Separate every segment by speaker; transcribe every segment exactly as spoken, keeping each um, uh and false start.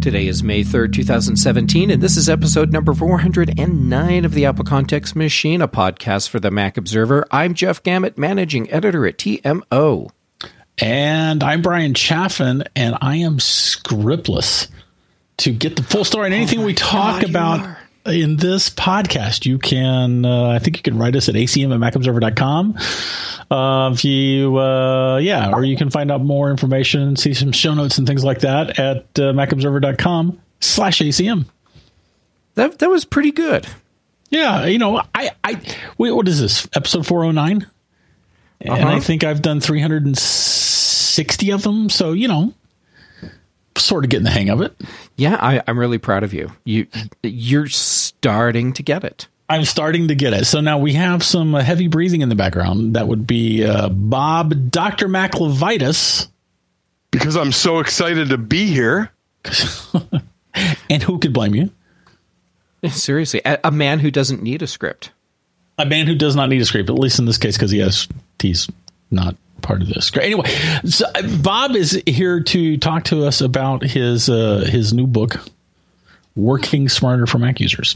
Speaker 1: Today is May third, twenty seventeen, and this is episode number four hundred nine of the Apple Context Machine, a podcast for the Mac Observer. I'm Jeff Gamet, managing editor at T M O.
Speaker 2: And I'm Brian Chaffin, and I am scriptless. To get the full story on anything oh we talk God, about in this podcast, you can, uh, I think you can write us at A C M at Mac Observer dot com. Uh, if you, uh, yeah, or you can find out more information, see some show notes and things like that at uh, Mac Observer dot com slash A C M.
Speaker 1: That that was pretty good.
Speaker 2: Yeah, you know, I, I, wait, what is this? Episode four oh nine? Uh-huh. And I think I've done three hundred sixty of them. So, you know, sort of getting the hang of it.
Speaker 1: Yeah, I, I'm really proud of you. You, you're starting to get it.
Speaker 2: I'm starting to get it. So now we have some uh, heavy breathing in the background. That would be uh, Bob, Doctor MacLevitis.
Speaker 3: Because I'm so excited to be here.
Speaker 2: And who could blame you?
Speaker 1: Seriously, a, a man who doesn't need a script.
Speaker 2: A man who does not need a script, at least in this case, because he has, he's not part of this. Anyway, so Bob is here to talk to us about his uh, his new book, Working Smarter for Mac Users.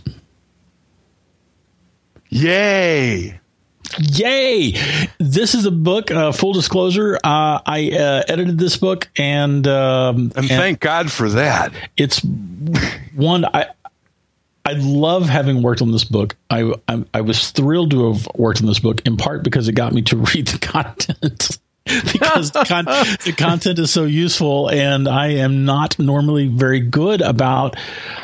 Speaker 3: Yay!
Speaker 2: Yay! This is a book. Uh, full disclosure, uh, I uh, edited this book, and um,
Speaker 3: and, and thank God for that.
Speaker 2: It's one I. I love having worked on this book. I, I I was thrilled to have worked on this book, in part because it got me to read the content. Because the, con- the content is so useful, and I am not normally very good about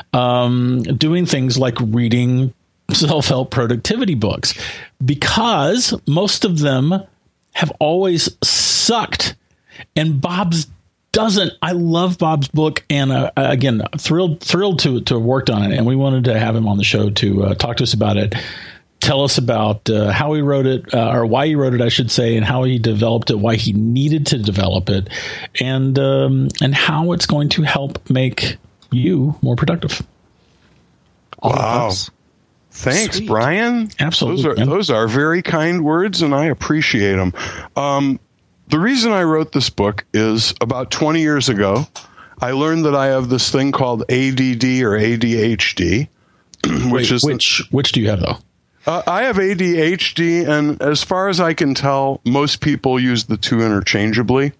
Speaker 2: um, doing things like reading self-help productivity books, because most of them have always sucked, and Bob's doesn't. I love Bob's book, and uh, again, thrilled thrilled to to have worked on it, and we wanted to have him on the show to uh, talk to us about it, tell us about uh, how he wrote it, uh, or why he wrote it, I should say, and how he developed it, why he needed to develop it, and um, and how it's going to help make you more productive.
Speaker 1: All
Speaker 3: wow.
Speaker 1: of us.
Speaker 3: Thanks,
Speaker 1: Sweet.
Speaker 3: Brian.
Speaker 2: Absolutely.
Speaker 3: Those are, those are very kind words, and I appreciate them. Um, the reason I wrote this book is about twenty years ago, I learned that I have this thing called A D D or A D H D, which
Speaker 2: Wait,
Speaker 3: is
Speaker 2: which which do you have though?
Speaker 3: Uh, I have A D H D, and as far as I can tell, most people use the two interchangeably.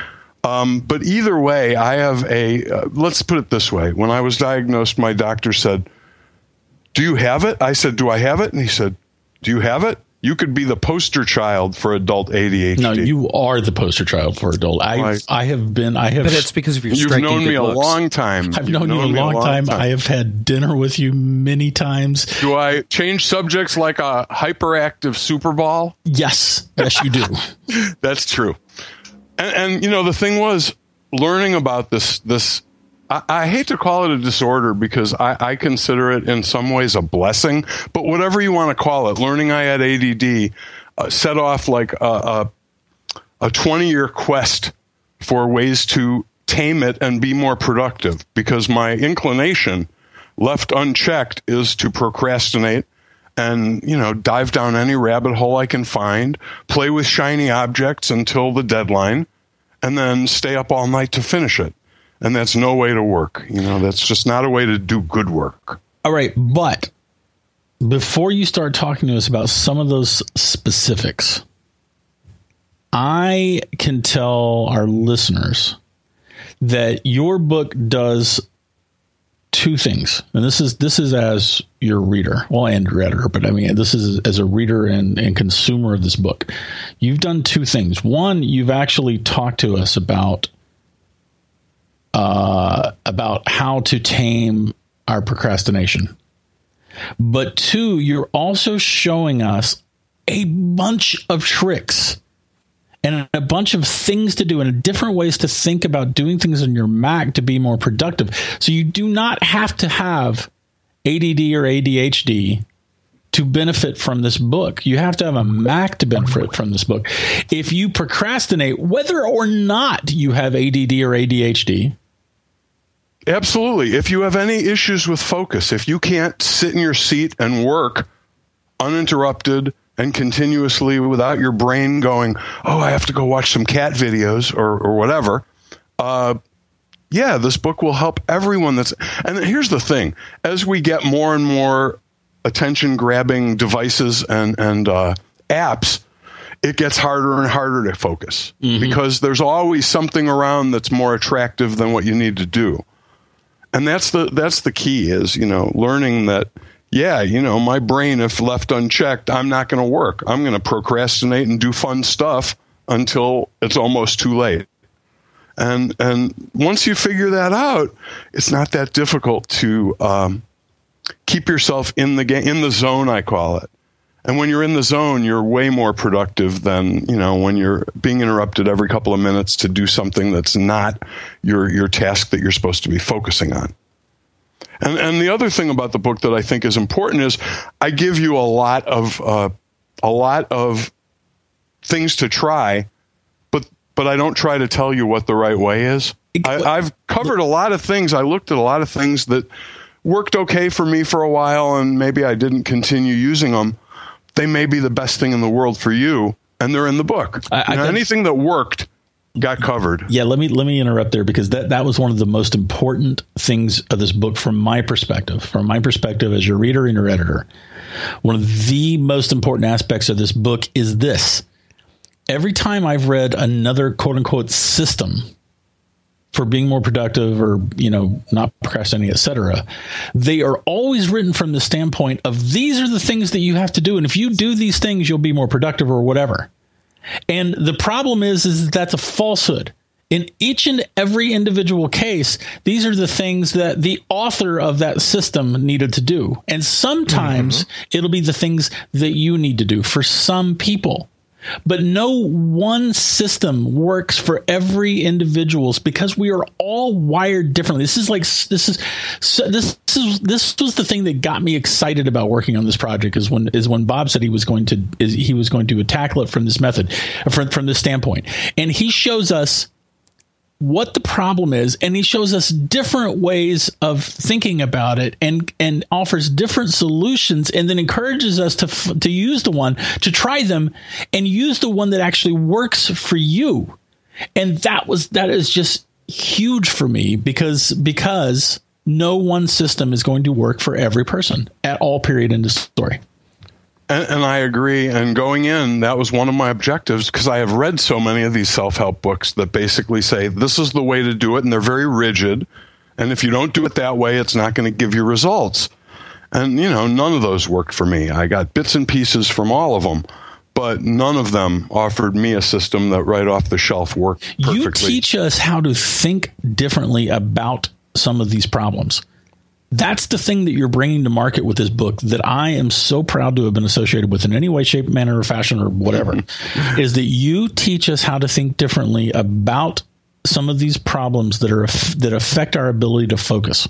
Speaker 3: Um, but either way, I have a. Uh, let's put it this way: when I was diagnosed, my doctor said, "Do you have it?" I said, "Do I have it?" And he said, "Do you have it? You could be the poster child for adult A D H D."
Speaker 2: No, you are the poster child for adult. I
Speaker 3: Why?
Speaker 2: I have been. I have.
Speaker 1: But it's because of your
Speaker 3: You've
Speaker 1: striking
Speaker 3: known me a
Speaker 1: good looks.
Speaker 3: long time.
Speaker 2: I've
Speaker 3: You've
Speaker 2: known, you a
Speaker 3: me
Speaker 2: long, time.
Speaker 3: time.
Speaker 2: I have had dinner with you many times.
Speaker 3: Do I change subjects like a hyperactive Super Ball?
Speaker 2: Yes, yes, you do.
Speaker 3: That's true. And, and you know, the thing was, learning about this this. I, I hate to call it a disorder because I, I consider it in some ways a blessing, but whatever you want to call it, learning I had A D D uh, set off like a a twenty-year quest for ways to tame it and be more productive, because my inclination, left unchecked, is to procrastinate and, you know, dive down any rabbit hole I can find, play with shiny objects until the deadline, and then stay up all night to finish it. And that's no way to work. You know, that's just not a way to do good work.
Speaker 2: All right. But before you start talking to us about some of those specifics, I can tell our listeners that your book does two things. And this is this is as your reader, well, and your editor, but I mean, this is as a reader and, and consumer of this book. You've done two things. One, you've actually talked to us about Uh, about how to tame our procrastination. But two, you're also showing us a bunch of tricks and a bunch of things to do and different ways to think about doing things on your Mac to be more productive. So you do not have to have A D D or A D H D to benefit from this book. You have to have a Mac to benefit from this book. If you procrastinate, whether or not you have A D D or A D H D,
Speaker 3: absolutely. If you have any issues with focus, if you can't sit in your seat and work uninterrupted and continuously without your brain going, oh, I have to go watch some cat videos or, or whatever, uh, yeah, this book will help everyone. That's and here's the thing: as we get more and more attention-grabbing devices and and uh, apps, it gets harder and harder to focus mm-hmm. because there's always something around that's more attractive than what you need to do. And that's the that's the key is, you know, learning that, yeah, you know, my brain, if left unchecked, I'm not going to work. I'm going to procrastinate and do fun stuff until it's almost too late. And and once you figure that out, it's not that difficult to um, keep yourself in the game, in the zone, I call it. And when you're in the zone, you're way more productive than, you know, when you're being interrupted every couple of minutes to do something that's not your your task that you're supposed to be focusing on. And and the other thing about the book that I think is important is I give you a lot of uh, a lot of things to try, but but I don't try to tell you what the right way is. I, I've covered a lot of things. I looked at a lot of things that worked okay for me for a while, and maybe I didn't continue using them. They may be the best thing in the world for you, and they're in the book. I, I you know, anything that worked got covered.
Speaker 2: Yeah, let me let me interrupt there because that, that was one of the most important things of this book from my perspective. From my perspective as your reader and your editor, one of the most important aspects of this book is this. Every time I've read another quote-unquote system for being more productive or, you know, not procrastinating, et cetera, they are always written from the standpoint of these are the things that you have to do. And if you do these things, you'll be more productive or whatever. And the problem is, is that that's a falsehood. In each and every individual case, these are the things that the author of that system needed to do. And sometimes mm-hmm. it'll be the things that you need to do for some people. But no one system works for every individual because we are all wired differently. This is like this is this is this was the thing that got me excited about working on this project is when is when Bob said he was going to is he was going to tackle it from this method from from this standpoint, and he shows us what the problem is, and he shows us different ways of thinking about it and and offers different solutions, and then encourages us to to use the one, to try them and use the one that actually works for you. And that was that is just huge for me because because no one system is going to work for every person at all, period, in the story.
Speaker 3: And, and I agree. And going in, that was one of my objectives because I have read so many of these self-help books that basically say this is the way to do it. And they're very rigid. And if you don't do it that way, it's not going to give you results. And, you know, none of those worked for me. I got bits and pieces from all of them, but none of them offered me a system that right off the shelf worked perfectly.
Speaker 2: You teach us how to think differently about some of these problems. That's the thing that you're bringing to market with this book that I am so proud to have been associated with in any way, shape, manner, or fashion or whatever, is that you teach us how to think differently about some of these problems that are that affect our ability to focus.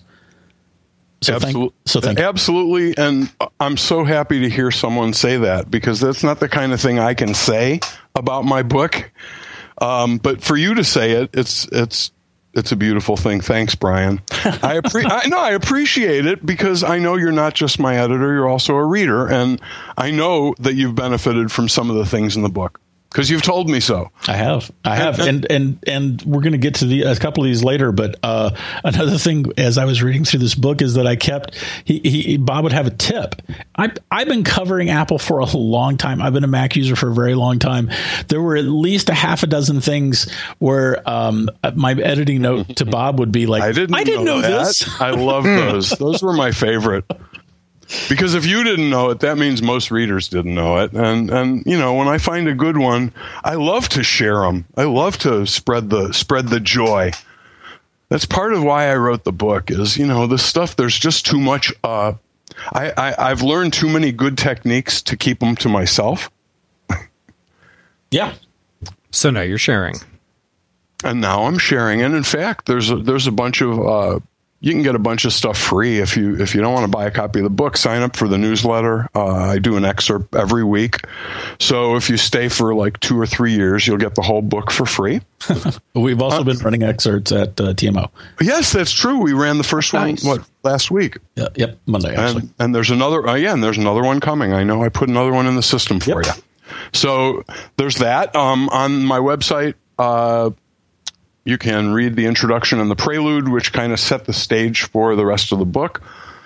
Speaker 2: So
Speaker 3: Absolutely.
Speaker 2: Thank, so thank
Speaker 3: Absolutely. And I'm so happy to hear someone say that because that's not the kind of thing I can say about my book. Um, but for you to say it, it's it's It's a beautiful thing. Thanks, Brian. I, appre- I no, I appreciate it because I know you're not just my editor, you're also a reader. And I know that you've benefited from some of the things in the book because you've told me so.
Speaker 2: I have. I have. And and and we're going to get to the, a couple of these later. But uh, another thing, as I was reading through this book, is that I kept he, he Bob would have a tip. I, I've been covering Apple for a long time. I've been a Mac user for a very long time. There were at least a half a dozen things where um, my editing note to Bob would be like, I didn't, I didn't know, know this.
Speaker 3: I love those. Those were my favorite. Because if you didn't know it, that means most readers didn't know it. And, and you know, when I find a good one, I love to share them. I love to spread the spread the joy. That's part of why I wrote the book is, you know, this stuff, there's just too much. Uh, I, I, I've learned too many good techniques to keep them to myself.
Speaker 2: Yeah.
Speaker 1: So now you're sharing.
Speaker 3: And now I'm sharing. And in fact, there's a, there's a bunch of... Uh, You can get a bunch of stuff free if you if you don't want to buy a copy of the book. Sign up for the newsletter. Uh, I do an excerpt every week. So if you stay for like two or three years, you'll get the whole book for free.
Speaker 2: We've also uh, been running excerpts at uh, T M O.
Speaker 3: Yes, that's true. We ran the first nice. one what last week.
Speaker 2: Yeah, yep, Monday actually.
Speaker 3: And, and there's another. Uh, yeah, and there's another one coming. I know. I put another one in the system for yep. you. So there's that um, on my website. Uh, You can read the introduction and the prelude, which kind of set the stage for the rest of the book.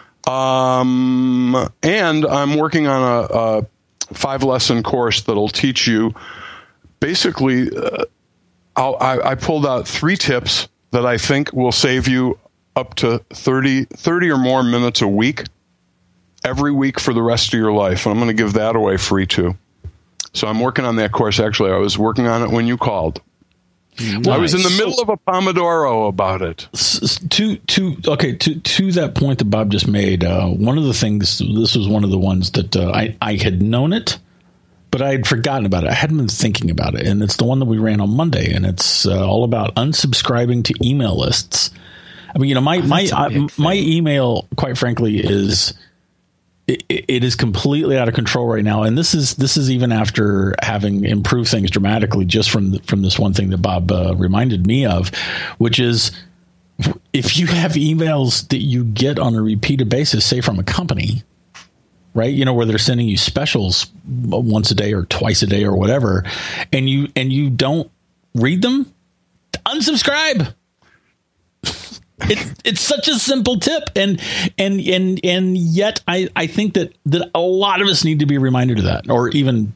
Speaker 3: Um, and I'm working on a, a five-lesson course that'll teach you basically, uh, I'll, I, I pulled out three tips that I think will save you up to thirty, thirty or more minutes a week, every week for the rest of your life. And I'm going to give that away free, too. So I'm working on that course. Actually, I was working on it when you called. Nice. I was in the middle of a Pomodoro about it.
Speaker 2: To to okay to to that point that Bob just made. Uh, one of the things. This was one of the ones that uh, I I had known it, but I had forgotten about it. I hadn't been thinking about it, and it's the one that we ran on Monday, and it's uh, all about unsubscribing to email lists. I mean, you know, my oh, my I, my email, quite frankly, is. It, it is completely out of control right now, and this is this is even after having improved things dramatically just from the, from this one thing that Bob uh, reminded me of, which is if you have emails that you get on a repeated basis, say from a company, right? You know, where they're sending you specials once a day or twice a day or whatever, and you and you don't read them, unsubscribe. It's it's such a simple tip, and and and and yet I, I think that, that a lot of us need to be reminded of that, or even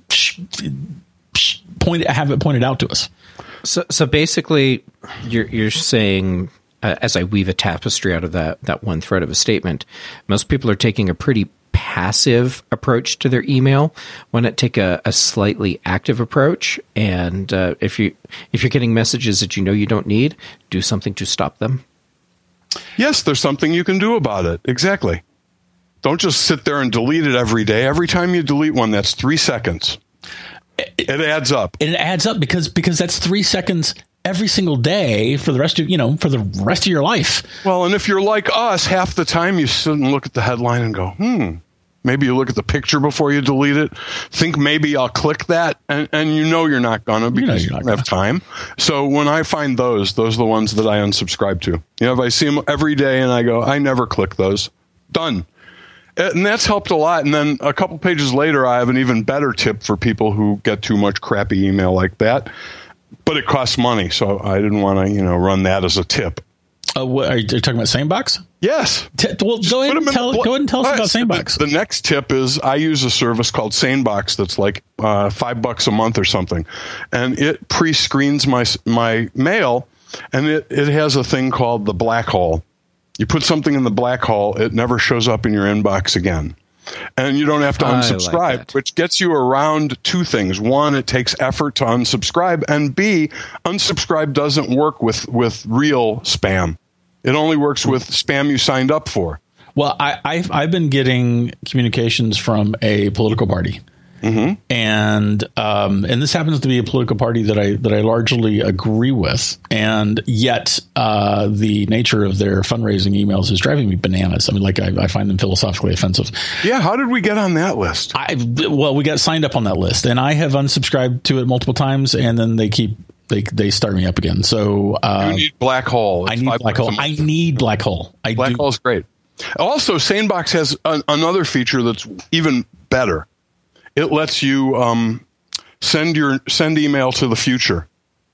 Speaker 2: point have it pointed out to us.
Speaker 1: So so basically, you're you're saying, uh, as I weave a tapestry out of that that one thread of a statement, most people are taking a pretty passive approach to their email. Why not take a, a slightly active approach? And uh, if you if you're getting messages that you know you don't need, do something to stop them.
Speaker 3: Yes, there's something you can do about it. Exactly. Don't just sit there and delete it every day. Every time you delete one, that's three seconds. It, it adds up.
Speaker 2: It adds up because because that's three seconds every single day for the rest of you know for the rest of your life.
Speaker 3: Well, and if you're like us, half the time you sit and look at the headline and go, hmm. Maybe you look at the picture before you delete it. Think maybe I'll click that, and, and you know you're not gonna because you, know you don't have time. So when I find those, those are the ones that I unsubscribe to. You know, if I see them every day and I go, I never click those. Done. And that's helped a lot. And then a couple pages later, I have an even better tip for people who get too much crappy email like that. But it costs money, so I didn't want to, you know, run that as a tip.
Speaker 2: Uh, what, are, you, are you talking about SaneBox?
Speaker 3: Yes.
Speaker 2: T- well, go ahead, and tell, bl- go ahead and tell us about SaneBox.
Speaker 3: The, the next tip is I use a service called SaneBox that's like uh, five bucks a month or something, and it pre-screens my my mail, and it, it has a thing called the black hole. You put something in the black hole, it never shows up in your inbox again. And you don't have to unsubscribe, like which gets you around two things. One, it takes effort to unsubscribe, and B, unsubscribe doesn't work with, with real spam. It only works with spam you signed up for.
Speaker 2: Well, I, I've, I've been getting communications from a political party. Mm-hmm. And um, and this happens to be a political party that I that I largely agree with, and yet uh, the nature of their fundraising emails is driving me bananas. I mean, like I, I find them philosophically offensive.
Speaker 3: Yeah, how did we get on that list?
Speaker 2: I well, we got signed up on that list, and I have unsubscribed to it multiple times, and then they keep they they start me up again. So uh,
Speaker 3: you need Black Hole.
Speaker 2: It's I need Black Hole. I need Black Hole. I
Speaker 3: Black Hole is great. Also, SaneBox has an, another feature that's even better. It lets you um, send your send email to the future,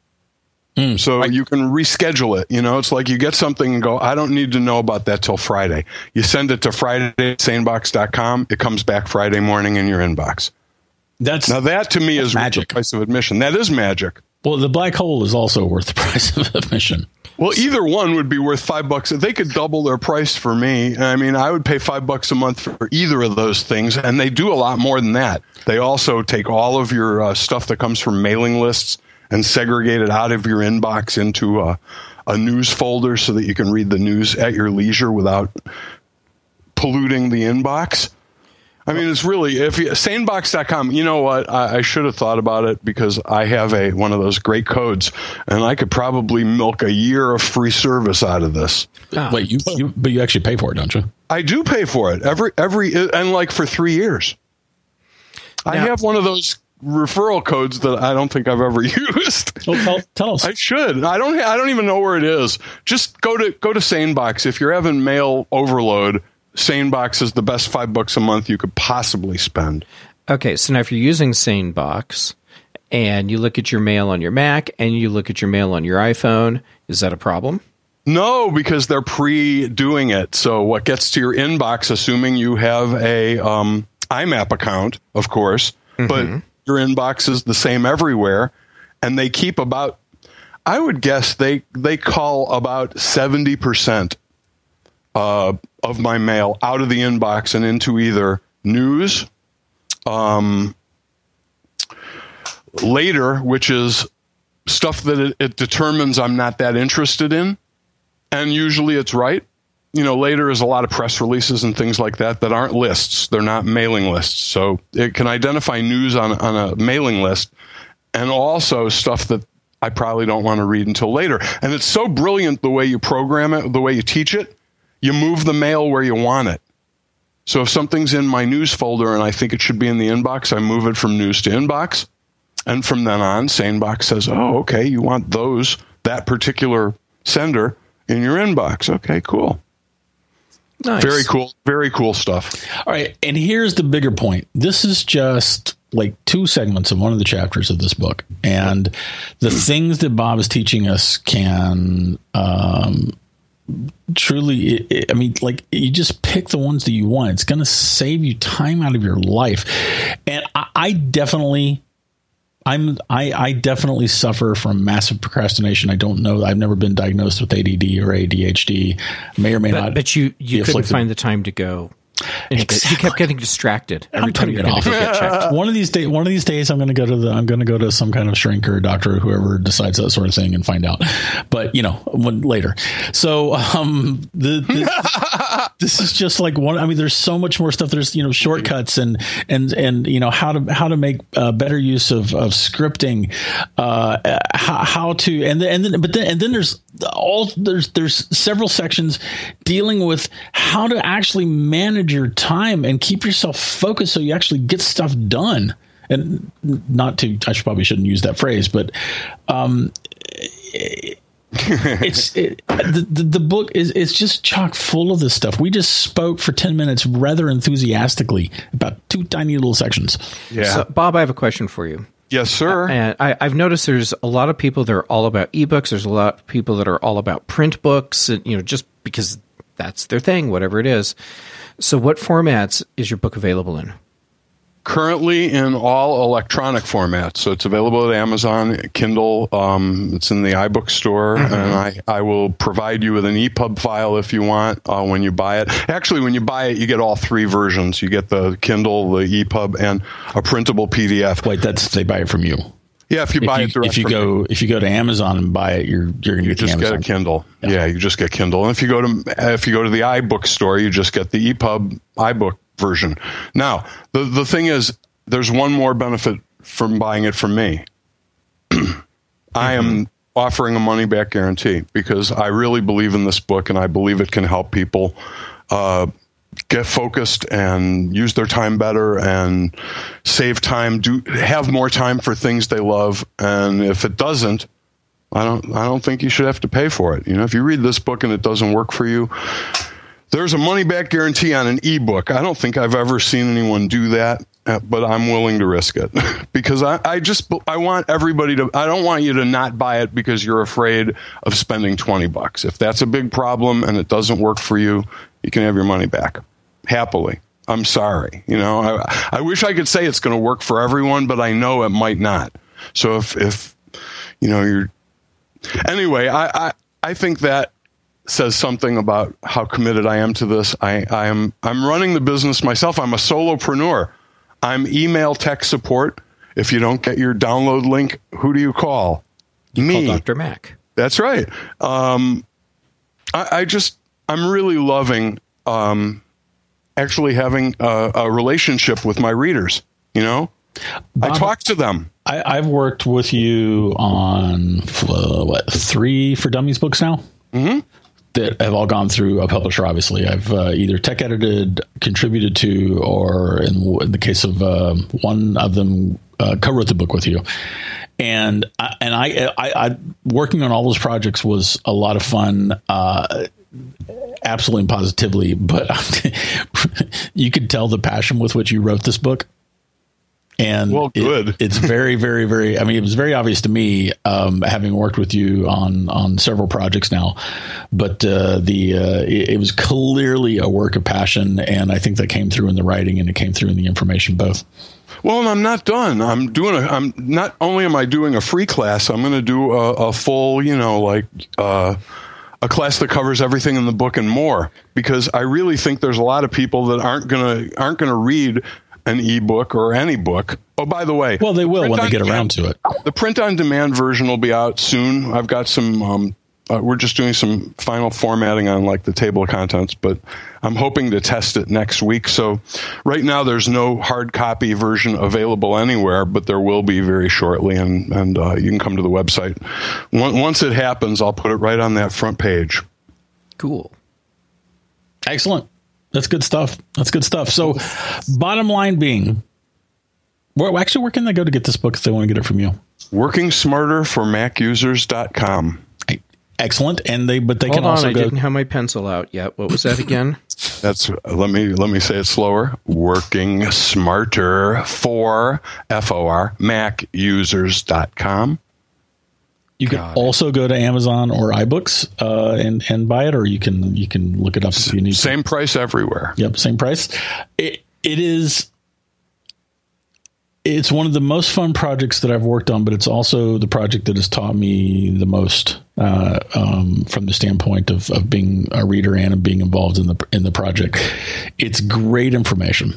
Speaker 3: mm, so right. You can reschedule it. You know, it's like you get something and go, I don't need to know about that till Friday. You send it to Friday at sanebox dot com. It comes back Friday morning in your inbox.
Speaker 2: That's
Speaker 3: now that to me is
Speaker 2: magic.
Speaker 3: Worth the price of admission. That is magic.
Speaker 2: Well, the Black Hole is also worth the price of admission.
Speaker 3: Well, either one would be worth five bucks. If they could double their price for me, I mean, I would pay five bucks a month for either of those things. And they do a lot more than that. They also take all of your uh, stuff that comes from mailing lists and segregate it out of your inbox into a, a news folder so that you can read the news at your leisure without polluting the inbox. I mean, it's really, if you, sanebox dot com, you know what, I, I should have thought about it because I have a one of those great codes, and I could probably milk a year of free service out of this.
Speaker 2: Oh. Wait, you, you, but you actually pay for it, don't you?
Speaker 3: I do pay for it, every, every, and like for three years. Now, I have one of those referral codes that I don't think I've ever used.
Speaker 2: Well, tell, tell us.
Speaker 3: I should. I don't, I don't even know where it is. Just go to, go to SaneBox. If you're having mail overload, SaneBox is the best five bucks a month you could possibly spend.
Speaker 1: Okay, so now if you're using SaneBox and you look at your mail on your Mac and you look at your mail on your iPhone, is that a problem?
Speaker 3: No, because they're pre-doing it. So what gets to your inbox, assuming you have a um, I M A P account, of course, mm-hmm. but your inbox is the same everywhere, and they keep about, I would guess they they call about seventy percent uh, of my mail out of the inbox and into either news, um, later, which is stuff that it, it determines I'm not that interested in. And usually it's right. You know, later is a lot of press releases and things like that that aren't lists. They're not mailing lists. So it can identify news on, on a mailing list and also stuff that I probably don't want to read until later. And it's so brilliant the way you program it, the way you teach it. You move the mail where you want it. So if something's in my news folder and I think it should be in the inbox, I move it from news to inbox. And from then on, SaneBox says, oh, okay, you want those, that particular sender in your inbox. Okay, cool.
Speaker 1: Nice.
Speaker 3: Very cool. Very cool stuff.
Speaker 2: All right. And here's the bigger point. This is just like two segments of one of the chapters of this book. And the things that Bob is teaching us can um, truly, I mean, like you just pick the ones that you want. It's going to save you time out of your life. And I, I definitely... I'm I, I definitely suffer from massive procrastination. I don't know. I've never been diagnosed with A D D or A D H D. May or may
Speaker 1: but,
Speaker 2: not.
Speaker 1: But you, you couldn't
Speaker 2: afflicted.
Speaker 1: find the time to go.
Speaker 2: Exactly.
Speaker 1: You kept getting distracted every
Speaker 2: I'm
Speaker 1: time you
Speaker 2: it
Speaker 1: were going
Speaker 2: off.
Speaker 1: to go get checked.
Speaker 2: One of these days, one of these days, I'm going to go to the. I'm going to go to some kind of shrink or doctor or whoever decides that sort of thing and find out. But you know, when, later. So um, the, the this is just like one. I mean, there's so much more stuff. There's you know shortcuts and and and you know how to how to make uh, better use of of scripting, uh, how, how to and then, and then but then and then there's all there's there's several sections dealing with how to actually manage your time and keep yourself focused so you actually get stuff done. And not to, I should probably shouldn't use that phrase, but um, it, it's it, the, the the book is it's just chock full of this stuff. We just spoke for ten minutes rather enthusiastically about two tiny little sections.
Speaker 3: Yeah,
Speaker 1: so, Bob, I have a question for you.
Speaker 3: Yes, sir.
Speaker 1: And I, I've noticed there's a lot of people that are all about ebooks. There's a lot of people that are all about print books, and, you know, just because that's their thing, whatever it is. So what formats is your book available in?
Speaker 3: Currently in all electronic formats. So it's available at Amazon, Kindle. Um, it's in the iBook store. Mm-hmm. And I, I will provide you with an E P U B file if you want uh, when you buy it. Actually, when you buy it, you get all three versions. You get the Kindle, the E P U B, and a printable P D F.
Speaker 2: Wait, that's they buy it from you.
Speaker 3: Yeah, if you buy
Speaker 2: if you,
Speaker 3: it direct
Speaker 2: if you
Speaker 3: from
Speaker 2: go
Speaker 3: me.
Speaker 2: if you go to Amazon and buy it, you're you're going to
Speaker 3: You
Speaker 2: get
Speaker 3: just
Speaker 2: the
Speaker 3: get
Speaker 2: Amazon.
Speaker 3: a Kindle.
Speaker 2: Yeah.
Speaker 3: Yeah, you just get Kindle. And if you go to if you go to the iBook store, you just get the E P U B iBook version. Now, the the thing is, there's one more benefit from buying it from me. I am offering a money back guarantee because I really believe in this book and I believe it can help people uh, get focused and use their time better and save time, do have more time for things they love. And if it doesn't, I don't I don't think you should have to pay for it. You know, if you read this book and it doesn't work for you, there's a money back guarantee on an ebook. I don't think I've ever seen anyone do that, but I'm willing to risk it because I, I just I want everybody to. I don't want you to not buy it because you're afraid of spending twenty bucks. If that's a big problem and it doesn't work for you, you can have your money back happily. I'm sorry. You know, I, I wish I could say it's going to work for everyone, but I know it might not. So if if you know you're anyway, I I, I think that says something about how committed I am to this. I, I am I'm running the business myself. I'm a solopreneur. I'm email tech support. If you don't get your download link, who do you call?
Speaker 1: You
Speaker 3: Me.
Speaker 1: call Doctor Mac.
Speaker 3: That's right. Um, I, I just I'm really loving um, actually having a, a relationship with my readers. You know, Bob, I talk to them.
Speaker 2: I, I've worked with you on uh, what three For Dummies books now.
Speaker 3: Mm-hmm.
Speaker 2: That have all gone through a publisher. Obviously, I've uh, either tech edited, contributed to, or in, in the case of uh, one of them, uh, co-wrote the book with you. And I, and I, I, I working on all those projects was a lot of fun, uh, absolutely and positively. But you could tell the passion with which you wrote this book. And
Speaker 3: well, good.
Speaker 2: It, it's very, very, very, I mean, it was very obvious to me, um, having worked with you on, on several projects now, but, uh, the, uh, it, it was clearly a work of passion. And I think that came through in the writing and it came through in the information both.
Speaker 3: Well, and I'm not done. I'm doing a, I'm not only am I doing a free class, I'm going to do a, a full, you know, like, uh, a class that covers everything in the book and more, because I really think there's a lot of people that aren't going to, aren't going to read an ebook or any book. Oh, by the way,
Speaker 2: well, they will when they get around to it.
Speaker 3: The print on demand version will be out soon. I've got some, um, uh, we're just doing some final formatting on like the table of contents, but I'm hoping to test it next week. So right now there's no hard copy version available anywhere, but there will be very shortly. And, and uh, you can come to the website. Once it happens, I'll put it right on that front page.
Speaker 1: Cool.
Speaker 2: Excellent. That's good stuff. That's good stuff. So bottom line being, well, actually, where can they go to get this book if they want to get it from you?
Speaker 3: working smarter for mac users dot com.
Speaker 2: Excellent. And they, but they
Speaker 1: Hold
Speaker 2: can
Speaker 1: on,
Speaker 2: also
Speaker 1: I
Speaker 2: go.
Speaker 1: didn't have my pencil out yet. What was that again?
Speaker 3: That's, let me, let me say it slower. Working smarter for F O R mac users dot com.
Speaker 2: You can
Speaker 1: Got
Speaker 2: also
Speaker 1: it.
Speaker 2: go to Amazon or iBooks uh, and and buy it, or you can you can look it up if you need.
Speaker 3: Same
Speaker 2: to.
Speaker 3: price everywhere.
Speaker 2: Yep, same price. It it is. It's one of the most fun projects that I've worked on, but it's also the project that has taught me the most uh, um, from the standpoint of, of being a reader and of being involved in the in the project. It's great information,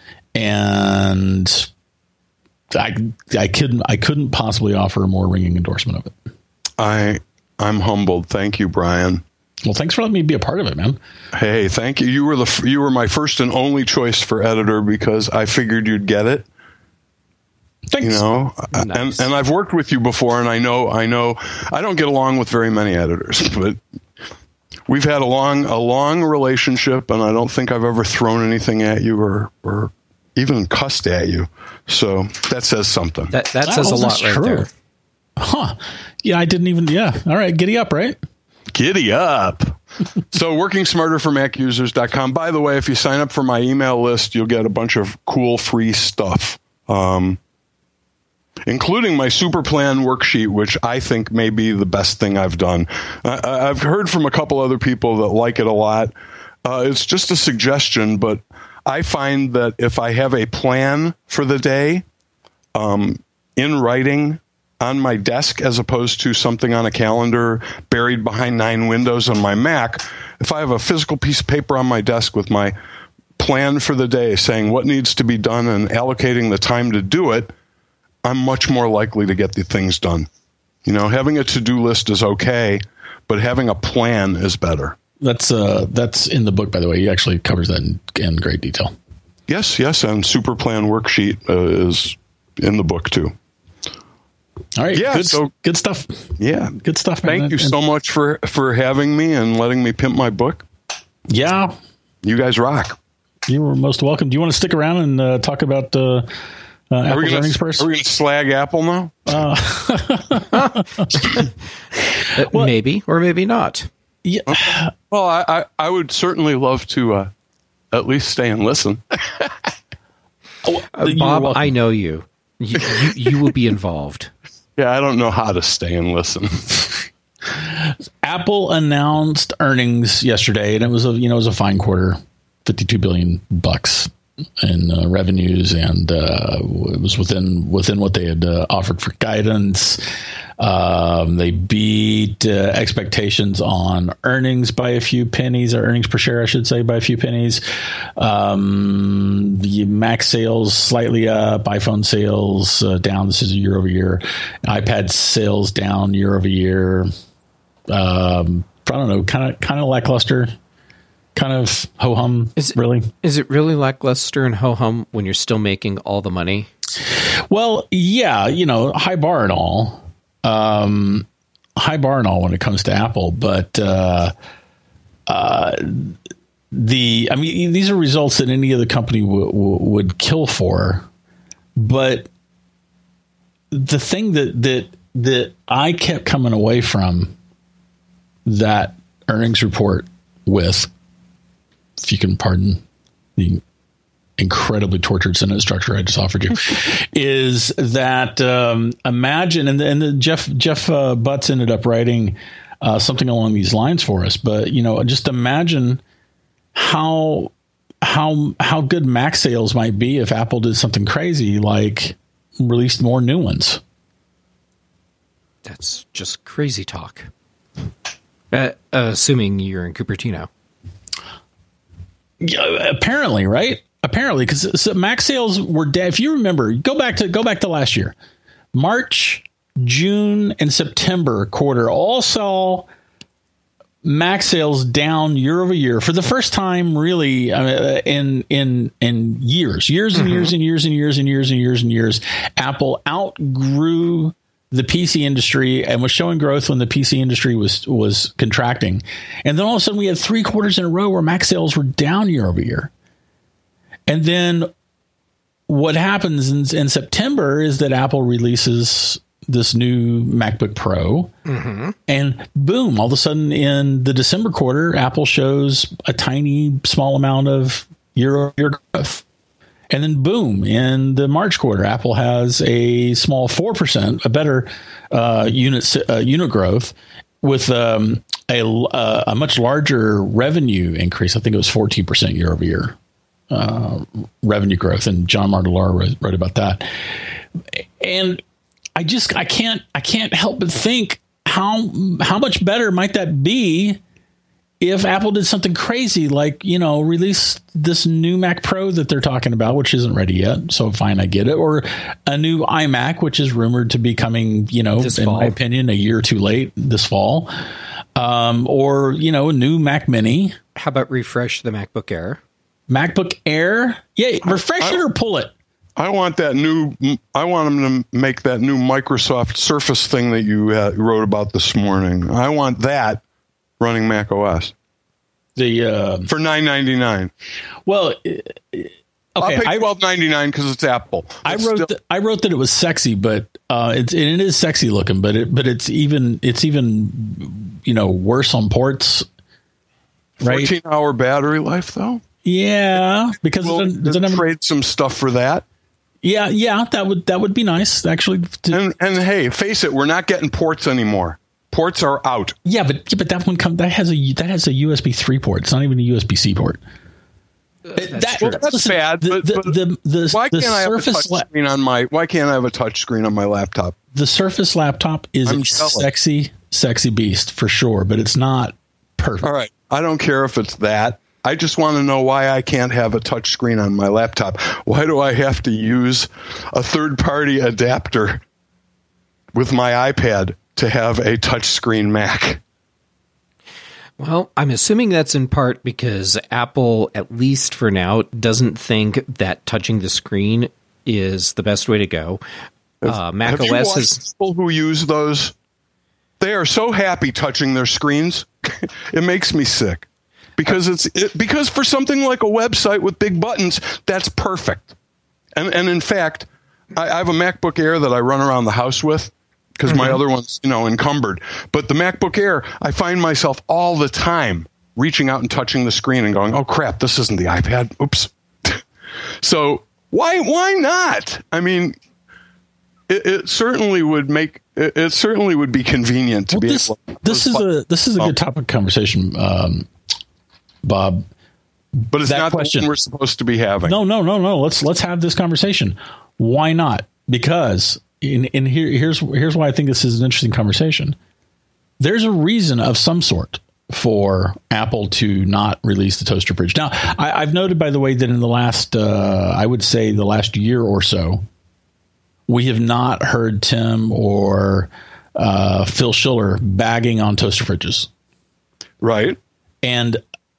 Speaker 2: and I I couldn't I couldn't possibly offer a more ringing endorsement of it.
Speaker 3: I I'm humbled. Thank you, Brian.
Speaker 2: Well, thanks for letting me be a part of it, man.
Speaker 3: Hey, thank you. You were the you were my first and only choice for editor because I figured you'd get it.
Speaker 2: Thanks.
Speaker 3: You know,
Speaker 1: Nice.
Speaker 3: and and I've worked with you before, and I know I know I don't get along with very many editors, but we've had a long a long relationship, and I don't think I've ever thrown anything at you or or even cussed at you. So that says something.
Speaker 1: That that
Speaker 2: Oh,
Speaker 1: says a lot
Speaker 2: that's
Speaker 1: right
Speaker 2: true.
Speaker 1: there.
Speaker 2: Huh. Yeah, I didn't even. Yeah. All right. Giddy up, right?
Speaker 3: Giddy up. So working smarter for mac users dot com. By the way, if you sign up for my email list, you'll get a bunch of cool free stuff, um, including my super plan worksheet, which I think may be the best thing I've done. I, I've heard from a couple other people that like it a lot. Uh, it's just a suggestion, but I find that if I have a plan for the day um, in writing on my desk as opposed to something on a calendar buried behind nine windows on my Mac, if I have a physical piece of paper on my desk with my plan for the day saying what needs to be done and allocating the time to do it, I'm much more likely to get the things done. You know, having a to-do list is okay, but having a plan is better.
Speaker 2: That's uh, that's in the book, by the way. He actually covers that in, in great detail.
Speaker 3: Yes, yes, and super plan worksheet uh, is in the book too.
Speaker 2: All right.
Speaker 3: Yeah,
Speaker 2: Good,
Speaker 3: so-
Speaker 2: good stuff.
Speaker 3: Yeah.
Speaker 2: Good stuff, man.
Speaker 3: Thank you
Speaker 2: And-
Speaker 3: so much for, for having me and letting me pimp my book.
Speaker 2: Yeah.
Speaker 3: You guys rock.
Speaker 2: You were most welcome. Do you want to stick around and uh, talk about uh, uh,
Speaker 3: Are we
Speaker 2: Apple's earnings first?
Speaker 3: going to slag Apple now?
Speaker 1: Uh, maybe or maybe not.
Speaker 2: Yeah.
Speaker 3: Well, I, I, I would certainly love to uh, at least stay and listen.
Speaker 2: Oh,
Speaker 1: Uh,
Speaker 2: you're
Speaker 1: Bob,
Speaker 2: welcome.
Speaker 1: I know you. You, you. you will be involved.
Speaker 3: Yeah, I don't know how to stay and listen.
Speaker 2: Apple announced earnings yesterday, and it was a you know it was a fine quarter, fifty-two billion bucks in uh, revenues, and uh, it was within within what they had uh, offered for guidance. Um, they beat uh, expectations on earnings by a few pennies, or earnings per share, I should say, by a few pennies. Um, the Mac sales slightly up, iPhone sales uh, down. This is year over year. iPad sales down year over year. Um, I don't know, kind of kind of lackluster, kind of ho hum.
Speaker 1: Is it-
Speaker 2: really?
Speaker 1: Is it really lackluster and ho hum when you're still making all the money?
Speaker 2: Well, yeah, you know, high bar and all. Um, high bar and all when it comes to Apple, but uh, uh, the I mean, these are results that any other company w- w- would kill for. But the thing that that that I kept coming away from that earnings report with, if you can pardon the incredibly tortured sentence structure I just offered you, is that um, imagine, and, the, and the Jeff Jeff uh, Butts ended up writing uh, something along these lines for us. But you know, just imagine how how how good Mac sales might be if Apple did something crazy like released more new ones.
Speaker 1: That's just crazy talk. Uh, assuming you're in Cupertino.
Speaker 2: Yeah, apparently, right? Apparently, because so Mac sales were dead. If you remember, go back to go back to last year, March, June, and September quarter all saw Mac sales down year over year for the first time, really, uh, in in in years, years and mm-hmm. years and years and years and years and years and years. Apple outgrew the P C industry and was showing growth when the P C industry was was contracting, and then all of a sudden we had three quarters in a row where Mac sales were down year over year. And then what happens in, in September is that Apple releases this new MacBook Pro, mm-hmm. and boom, all of a sudden in the December quarter, Apple shows a tiny, small amount of year-over-year growth. And then boom, in the March quarter, Apple has a small four percent, a better uh, unit uh, unit growth with um, a, uh, a much larger revenue increase. I think it was fourteen percent year over year. Uh, revenue growth, and John Martellaro wrote, wrote about that. And I just I can't I can't help but think how how much better might that be if Apple did something crazy like, you know, release this new Mac Pro that they're talking about, which isn't ready yet. So fine, I get it. Or a new iMac, which is rumored to be coming, you know, this in fall. My opinion, a year too late this fall. Um, or, you know, a new Mac Mini.
Speaker 1: How about refresh the MacBook Air?
Speaker 2: MacBook Air, yeah, refresh I, it or pull it.
Speaker 3: I want that new. I want them to make that new Microsoft Surface thing that you uh, wrote about this morning. I want that running Mac O S.
Speaker 2: The uh,
Speaker 3: for nine ninety-nine.
Speaker 2: Well, okay,
Speaker 3: I'll pay twelve ninety-nine because it's Apple. It's
Speaker 2: I wrote.
Speaker 3: Still-
Speaker 2: th- I wrote that it was sexy, but uh, it's and it is sexy looking, but it but it's even it's even you know worse on ports. Right,
Speaker 3: fourteen hour battery life though.
Speaker 2: Yeah, because
Speaker 3: we'll
Speaker 2: it doesn't have
Speaker 3: trade some stuff for that.
Speaker 2: Yeah, yeah, that would that would be nice actually. To,
Speaker 3: and, and hey, face it, we're not getting ports anymore. Ports are out.
Speaker 2: Yeah, but yeah, but that one come that has a that has a U S B three port. It's not even a U S B C port.
Speaker 1: Uh, that's
Speaker 3: that, well, that's listen, bad. But,
Speaker 2: the,
Speaker 3: but
Speaker 2: the, the,
Speaker 3: why
Speaker 2: the
Speaker 3: can't I have a touch
Speaker 2: la-
Speaker 3: screen on my? Why can't I have a touch screen on my laptop?
Speaker 2: The Surface laptop is
Speaker 3: I'm
Speaker 2: a
Speaker 3: jealous.
Speaker 2: sexy, sexy beast for sure, but it's not perfect.
Speaker 3: All right, I don't care if it's that. I just want to know why I can't have a touch screen on my laptop. Why do I have to use a third-party adapter with my iPad to have a touch screen Mac?
Speaker 1: Well, I'm assuming that's in part because Apple, at least for now, doesn't think that touching the screen is the best way to go. Uh, Mac
Speaker 3: have
Speaker 1: O S
Speaker 3: you
Speaker 1: is
Speaker 3: people who use those. They are so happy touching their screens. It makes me sick. Because it's it, because for something like a website with big buttons, that's perfect. And and in fact, I, I have a MacBook Air that I run around the house with because mm-hmm. my other one's, you know, encumbered. But the MacBook Air, I find myself all the time reaching out and touching the screen and going, "Oh crap, this isn't the iPad. Oops." So why why not? I mean, it, it certainly would make it, it certainly would be convenient to
Speaker 2: well,
Speaker 3: be
Speaker 2: this,
Speaker 3: able to,
Speaker 2: this is a this is a good topic of conversation. Um, Bob,
Speaker 3: but it's not question. the one we're supposed to be having.
Speaker 2: No, no, no, no. Let's let's have this conversation. Why not? Because in, in here here's here's why I think this is an interesting conversation. There's a reason of some sort for Apple to not release the toaster fridge. Now, I, I've noted, by the way, that in the last, uh, I would say, the last year or so, we have not heard Tim or uh, Phil Schiller bagging on toaster fridges.
Speaker 3: Right,
Speaker 2: and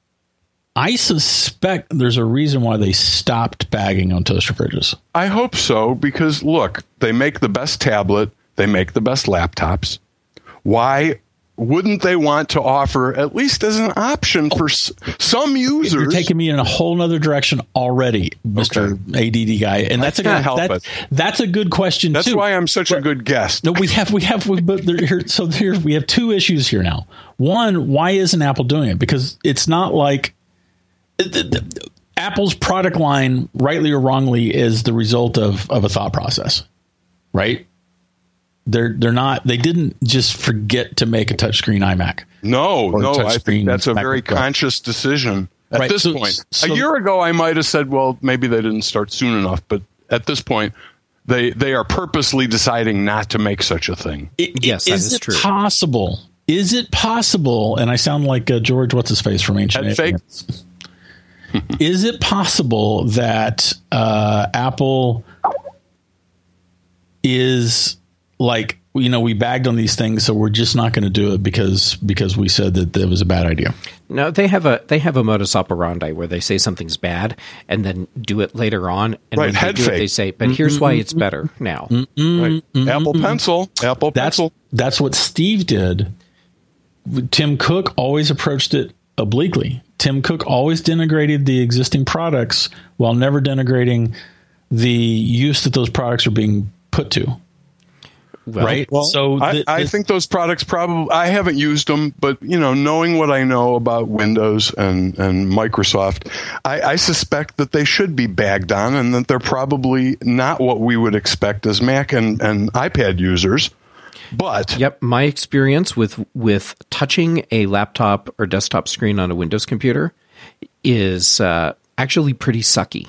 Speaker 2: I suspect there's a reason why they stopped bagging on toaster fridges.
Speaker 3: I hope so, because look, they make the best tablet, they make the best laptops. Why wouldn't they want to offer, at least as an option for s- some users?
Speaker 2: You're taking me in a whole nother direction already, Mister Okay. A D D guy, and that's a good,
Speaker 3: help
Speaker 2: that,
Speaker 3: it.
Speaker 2: that's a good question.
Speaker 3: That's
Speaker 2: too.
Speaker 3: why I'm such but, a good guest.
Speaker 2: No, we have we have we, but there, here, so here we have two issues here now. One, why isn't Apple doing it? Because it's not like Apple's product line, rightly or wrongly, is the result of of a thought process, right? They're they're not. They didn't just forget to make a touchscreen iMac.
Speaker 3: No, no. I think that's a
Speaker 2: MacBook
Speaker 3: very
Speaker 2: Pro.
Speaker 3: conscious decision at
Speaker 2: Right,
Speaker 3: this
Speaker 2: so-
Speaker 3: point.
Speaker 2: so-
Speaker 3: a year ago, I might have said, well, maybe they didn't start soon enough. But at this point, they they are purposely deciding not to make such a thing.
Speaker 2: It-
Speaker 1: Yes, that
Speaker 2: is
Speaker 1: is
Speaker 2: it
Speaker 1: true.
Speaker 2: possible? Is it possible? And I sound like uh, George, what's his face from Ancient
Speaker 3: Head fake?
Speaker 2: Aliens. Is it possible that uh, Apple is like, you know, we bagged on these things, so we're just not going to do it because because we said that it was a bad idea?
Speaker 1: No, they have a they have a modus operandi where they say something's bad and then do it later on. And
Speaker 3: Right,
Speaker 1: when they
Speaker 3: head
Speaker 1: do it,
Speaker 3: fake.
Speaker 1: they say, "But here's why it's better now."
Speaker 3: Right. Apple Pencil, Apple
Speaker 2: That's
Speaker 3: Pencil.
Speaker 2: that's what Steve did. Tim Cook always approached it obliquely. Tim Cook always denigrated the existing products while never denigrating the use that those products are being put to.
Speaker 1: Well,
Speaker 2: Right?
Speaker 3: Well,
Speaker 2: so
Speaker 3: I,
Speaker 2: the-
Speaker 3: I
Speaker 2: the-
Speaker 3: think those products probably, I haven't used them, but, you know, knowing what I know about Windows and, and Microsoft, I, I suspect that they should be bagged on and that they're probably not what we would expect as Mac and, and iPad users. But
Speaker 1: Yep, my experience with with touching a laptop or desktop screen on a Windows computer is uh, actually pretty sucky.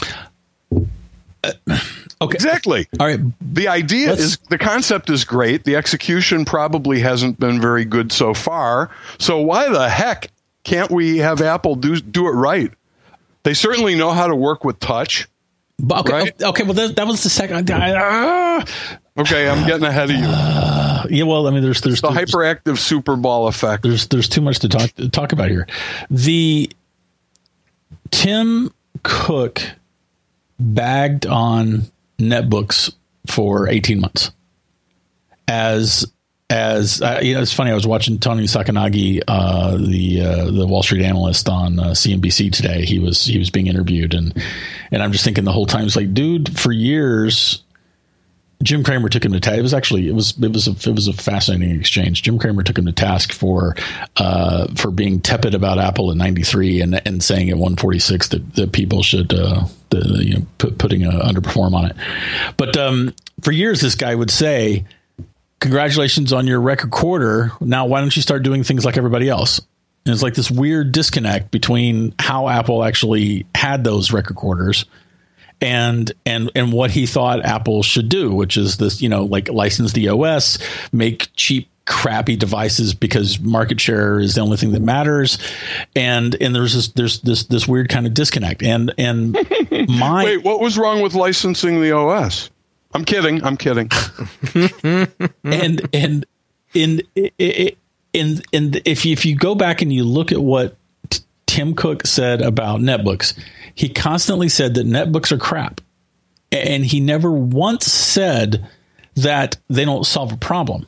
Speaker 2: okay.
Speaker 3: exactly.
Speaker 2: All right.
Speaker 3: The idea
Speaker 2: Let's-
Speaker 3: is, the concept is great. The execution probably hasn't been very good so far. So why the heck can't we have Apple do do it right? They certainly know how to work with touch.
Speaker 2: But okay.
Speaker 3: Right?
Speaker 2: Okay. Well, that, that was the second. I, ah.
Speaker 3: Okay, I'm getting ahead of you.
Speaker 2: yeah. Well, I mean, there's there's
Speaker 3: The
Speaker 2: there's,
Speaker 3: hyperactive Super Ball effect.
Speaker 2: there's there's too much to talk talk about here. The Tim Cook bagged on netbooks for eighteen months. As as uh, you know, it's funny. I was watching Tony Sacconaghi, uh, the uh, the Wall Street analyst on uh, C N B C today. He was he was being interviewed, and and I'm just thinking the whole time, it's like, dude, for years, Jim Cramer took him to task. It was actually it was it was a, it was a fascinating exchange. Jim Cramer took him to task for uh, for being tepid about Apple in ninety-three and and saying at one forty-six that, that people should uh, the, you know put, putting a underperform on it. But um, for years, this guy would say, "Congratulations on your record quarter. Now, why don't you start doing things like everybody else?" And it's like this weird disconnect between how Apple actually had those record quarters and and and what he thought Apple should do, which is this, you know, like license the O S, make cheap, crappy devices because market share is the only thing that matters. And and there's this there's this this weird kind of disconnect. And and my
Speaker 3: Wait, what was wrong with licensing the O S? I'm kidding. I'm kidding.
Speaker 2: and and in in in in if you, if you go back and you look at what t- Tim Cook said about netbooks, he constantly said that netbooks are crap, and he never once said that they don't solve a problem.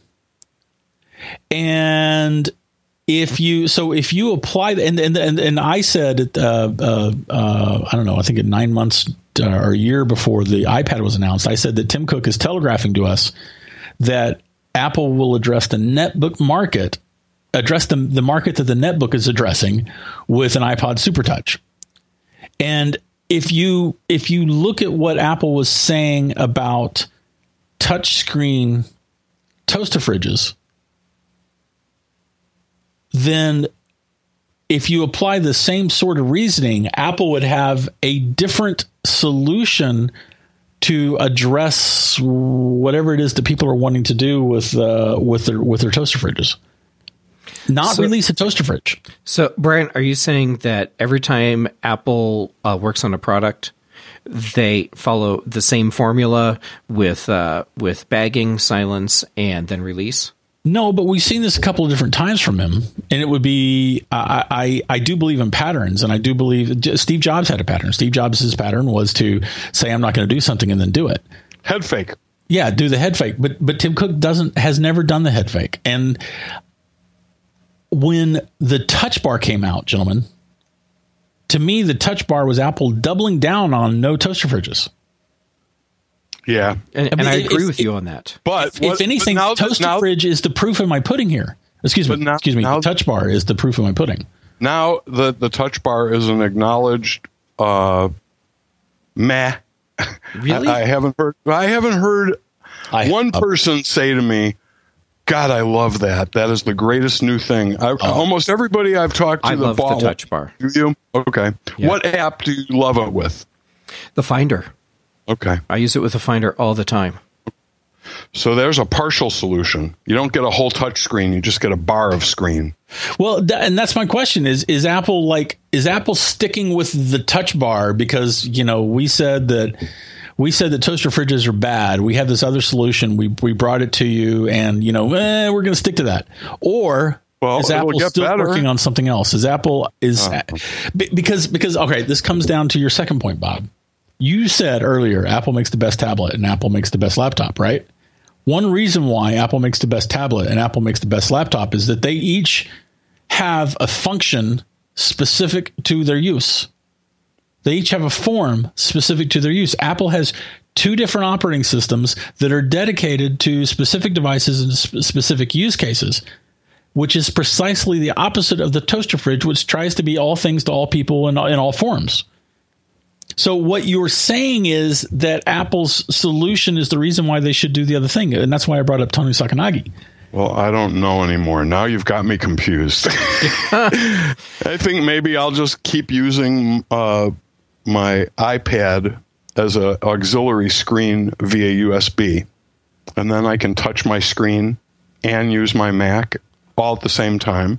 Speaker 2: And if you so if you apply and and and, and I said uh, uh, uh, I don't know, I think at nine months uh, or a year before the iPad was announced, I said that Tim Cook is telegraphing to us that Apple will address the netbook market, address the the market that the netbook is addressing with an iPod SuperTouch. And if you if you look at what Apple was saying about touchscreen toaster fridges, then if you apply the same sort of reasoning, Apple would have a different solution to address whatever it is that people are wanting to do with uh, with their with their toaster fridges. Not
Speaker 1: So-
Speaker 2: release a toaster fridge.
Speaker 1: So, Brian, are you saying that every time Apple uh, works on a product, they follow the same formula with uh, with bagging, silence, and then release?
Speaker 2: No, but we've seen this a couple of different times from him, and it would be I, I I do believe in patterns, and I do believe Steve Jobs had a pattern. Steve Jobs' pattern was to say, "I'm not going to do something," and then do it.
Speaker 3: Head fake.
Speaker 2: Yeah, do the head fake. But but Tim Cook doesn't has never done the head fake. And when the Touch Bar came out, gentlemen, to me the Touch Bar was Apple doubling down on no toaster fridges.
Speaker 3: Yeah.
Speaker 1: And,
Speaker 2: I mean,
Speaker 1: and I
Speaker 2: it-
Speaker 1: agree
Speaker 2: it's-
Speaker 1: with you on that.
Speaker 3: But
Speaker 2: If
Speaker 3: what-
Speaker 2: anything,
Speaker 3: but now,
Speaker 2: toaster
Speaker 3: now,
Speaker 2: fridge is the proof of my pudding here. Excuse me.
Speaker 3: But now-
Speaker 2: excuse me.
Speaker 3: now-
Speaker 2: the Touch Bar is the proof of my pudding.
Speaker 3: now the, the touch bar is an acknowledged uh, meh.
Speaker 1: Really?
Speaker 3: I, I haven't heard. I haven't heard
Speaker 2: I,
Speaker 3: one
Speaker 2: uh,
Speaker 3: person say to me, "God, I love that. That is the greatest new thing." I,
Speaker 2: Oh.
Speaker 3: almost everybody I've talked to,
Speaker 1: I
Speaker 3: the
Speaker 1: love the
Speaker 3: ball,
Speaker 1: touch bar.
Speaker 3: Do you? Okay.
Speaker 1: Yeah.
Speaker 3: What app do you love it with?
Speaker 1: The Finder.
Speaker 3: Okay.
Speaker 1: I use it with the Finder all the time.
Speaker 3: So there's a partial solution. You don't get a whole touch screen. You just get a bar of screen.
Speaker 2: Well, th- and that's my question: is is Apple like is Apple sticking with the touch bar because you know we said that we said that toaster fridges are bad. We have this other solution. We we brought it to you, and you know eh, we're going to stick to that. Or
Speaker 3: Well,
Speaker 2: is
Speaker 3: it'll
Speaker 2: Apple
Speaker 3: get
Speaker 2: still
Speaker 3: better.
Speaker 2: working on something else? Is Apple is
Speaker 3: Uh.
Speaker 2: be- because because okay, this comes down to your second point, Bob. You said earlier Apple makes the best tablet and Apple makes the best laptop, right? One reason why Apple makes the best tablet and Apple makes the best laptop is that they each have a function specific to their use. They each have a form specific to their use. Apple has two different operating systems that are dedicated to specific devices and sp- specific use cases, which is precisely the opposite of the toaster fridge, which tries to be all things to all people in, in all forms. So what you're saying is that Apple's solution is the reason why they should do the other thing. And that's why I brought up Tony Sacconaghi.
Speaker 3: Well, I don't know anymore. Now you've got me confused. I think maybe I'll just keep using uh, my iPad as an auxiliary screen via U S B. And then I can touch my screen and use my Mac all at the same time.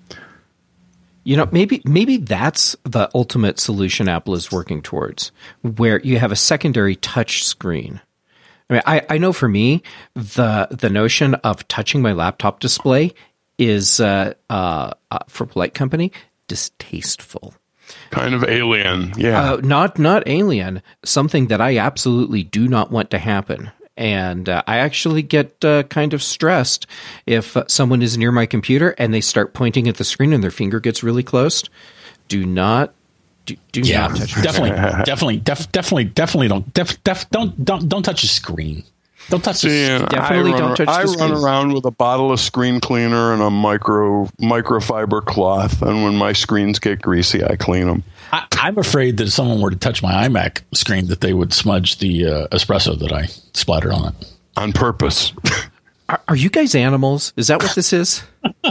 Speaker 1: You know, maybe maybe that's the ultimate solution Apple is working towards, where you have a secondary touch screen. I mean, I, I know for me, the the notion of touching my laptop display is, uh, uh, uh, for polite company, distasteful.
Speaker 3: Kind of alien. Yeah.
Speaker 1: Uh, not not alien, something that I absolutely do not want to happen. And uh, I actually get uh, kind of stressed if uh, someone is near my computer and they start pointing at the screen and their finger gets really close. Do not, do, do
Speaker 2: Yeah,
Speaker 1: not touch my
Speaker 2: definitely,
Speaker 1: screen.
Speaker 2: definitely, def, definitely, definitely don't, def, def, don't, don't, don't touch the screen. Don't touch
Speaker 3: See,
Speaker 2: the
Speaker 3: and
Speaker 1: Definitely
Speaker 3: I run,
Speaker 1: don't touch the
Speaker 3: I
Speaker 1: screen.
Speaker 3: run around with a bottle of screen cleaner and a micro microfiber cloth, and when my screens get greasy, I clean them.
Speaker 2: I, I'm afraid that if someone were to touch my iMac screen, that they would smudge the uh, espresso that I splattered on it.
Speaker 3: On purpose.
Speaker 1: Are, are you guys animals? Is that what this is?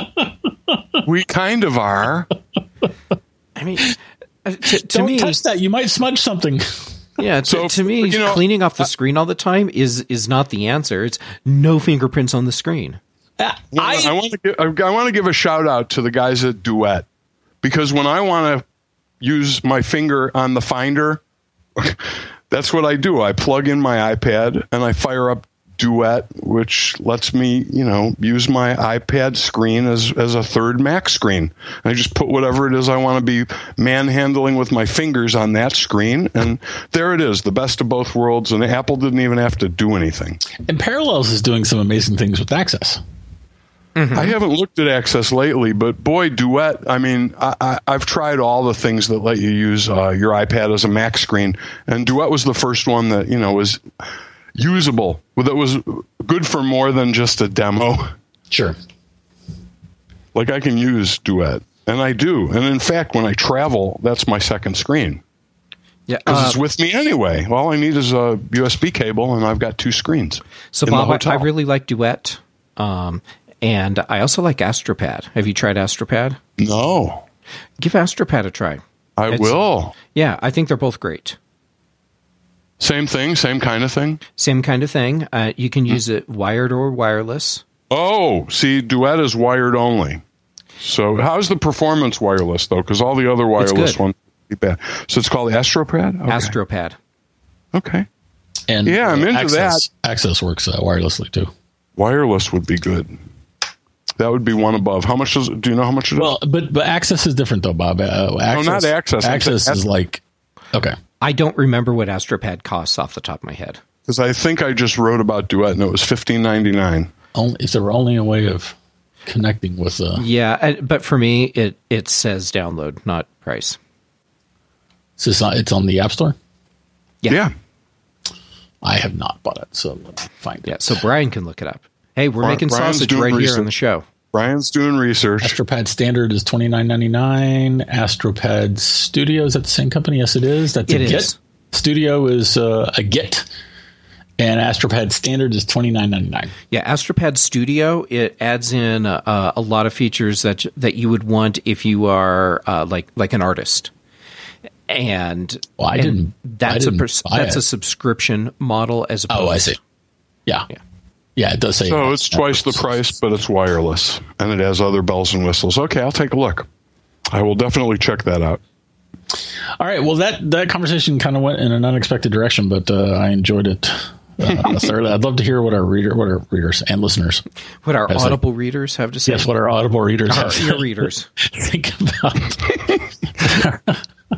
Speaker 3: We kind of are.
Speaker 1: I mean, uh, to, to
Speaker 2: Don't
Speaker 1: me,
Speaker 2: touch that. You might smudge something.
Speaker 1: yeah. To,
Speaker 3: So,
Speaker 1: to me,
Speaker 3: you know,
Speaker 1: cleaning off the screen all the time is is not the answer. It's no fingerprints on the screen.
Speaker 2: Uh,
Speaker 3: I, I want to give, I want to give a shout out to the guys at Duet, because when I want to use my finger on the Finder, that's what I do. I plug in my iPad and I fire up Duet, which lets me, you know, use my iPad screen as, as a third Mac screen. I just put whatever it is I want to be manhandling with my fingers on that screen, and there it is, the best of both worlds, and Apple didn't even have to do anything.
Speaker 2: And Parallels is doing some amazing things with Access.
Speaker 3: I haven't looked at Access lately, but boy, Duet, I mean, I, I, I've tried all the things that let you use uh, your iPad as a Mac screen, and Duet was the first one that, you know, was usable, that was good for more than just a demo.
Speaker 2: Sure.
Speaker 3: Like, I can use Duet, and I do. And in fact, when I travel, that's my second screen.
Speaker 1: Yeah,
Speaker 3: Because
Speaker 1: uh,
Speaker 3: it's with me anyway. All I need is a U S B cable, and I've got two screens.
Speaker 1: so
Speaker 3: in the
Speaker 1: Bob, I,
Speaker 3: hotel.
Speaker 1: I really like Duet, um, and I also like Astropad. Have you tried Astropad?
Speaker 3: No,
Speaker 1: Give Astropad a try.
Speaker 3: I
Speaker 1: It's-
Speaker 3: will.
Speaker 1: Yeah, I think they're both great.
Speaker 3: Same thing, same kind of thing.
Speaker 1: Same kind of thing. Uh, you can use it wired or wireless.
Speaker 3: Oh, see, Duet is wired only. So how's the performance wireless, though? Because all the other wireless
Speaker 1: good.
Speaker 3: ones would be bad. So it's called Astropad? Okay.
Speaker 1: Astropad.
Speaker 3: Okay.
Speaker 2: And
Speaker 3: Yeah, I'm into
Speaker 2: Access, Access works uh, wirelessly too.
Speaker 3: Wireless would be good. That would be one above. How much does? Do you know how much it is?
Speaker 2: Well, but but Access is different though, Bob. Uh, access,
Speaker 3: not Access. I'm
Speaker 2: Access
Speaker 3: saying-
Speaker 2: is like okay.
Speaker 1: I don't remember what Astropad costs off the top of my head.
Speaker 3: Because I think I just wrote about Duet, and it was fifteen ninety-nine.
Speaker 2: Only is there only a way of connecting with uh
Speaker 1: Yeah, uh, but for me, it, it says download, not price.
Speaker 2: it's, just not, it's on the App Store?
Speaker 1: Yeah.
Speaker 3: Yeah.
Speaker 2: I have not bought it, so let me find
Speaker 1: Yeah,
Speaker 2: it.
Speaker 1: so Brian can look it up. Hey, we're
Speaker 3: Bri-
Speaker 1: making
Speaker 3: Brian's
Speaker 1: sausage
Speaker 3: doing
Speaker 1: right here
Speaker 3: research.
Speaker 1: on the show.
Speaker 3: Brian's doing research.
Speaker 2: AstroPad Standard is twenty-nine ninety-nine. AstroPad Studio, is that the same company? Yes, it is. That's
Speaker 1: it
Speaker 2: a
Speaker 1: is.
Speaker 2: Git. Studio is uh, a Git. And AstroPad Standard is twenty-nine ninety-nine.
Speaker 1: Yeah, AstroPad Studio, it adds in uh, a lot of features that that you would want if you are uh, like like an artist. And,
Speaker 2: well, I
Speaker 1: and
Speaker 2: didn't.
Speaker 1: That's
Speaker 2: I didn't
Speaker 1: a pers-
Speaker 2: buy
Speaker 1: that's
Speaker 2: it.
Speaker 1: a subscription model as opposed.
Speaker 2: Oh, I see. Yeah. yeah, yeah, it does say.
Speaker 3: So it's twice the price, but it's wireless, and it has other bells and whistles. Okay, I'll take a look. I will definitely check that out.
Speaker 2: All right. Well, that that conversation kind of went in an unexpected direction, but uh, I enjoyed it. Uh, thoroughly. I'd love to hear what our reader, what our readers and listeners,
Speaker 1: what our
Speaker 2: As
Speaker 1: Audible
Speaker 2: a,
Speaker 1: readers have to say.
Speaker 2: Yes, what our Audible readers
Speaker 1: our
Speaker 2: have
Speaker 1: ear readers
Speaker 2: think about.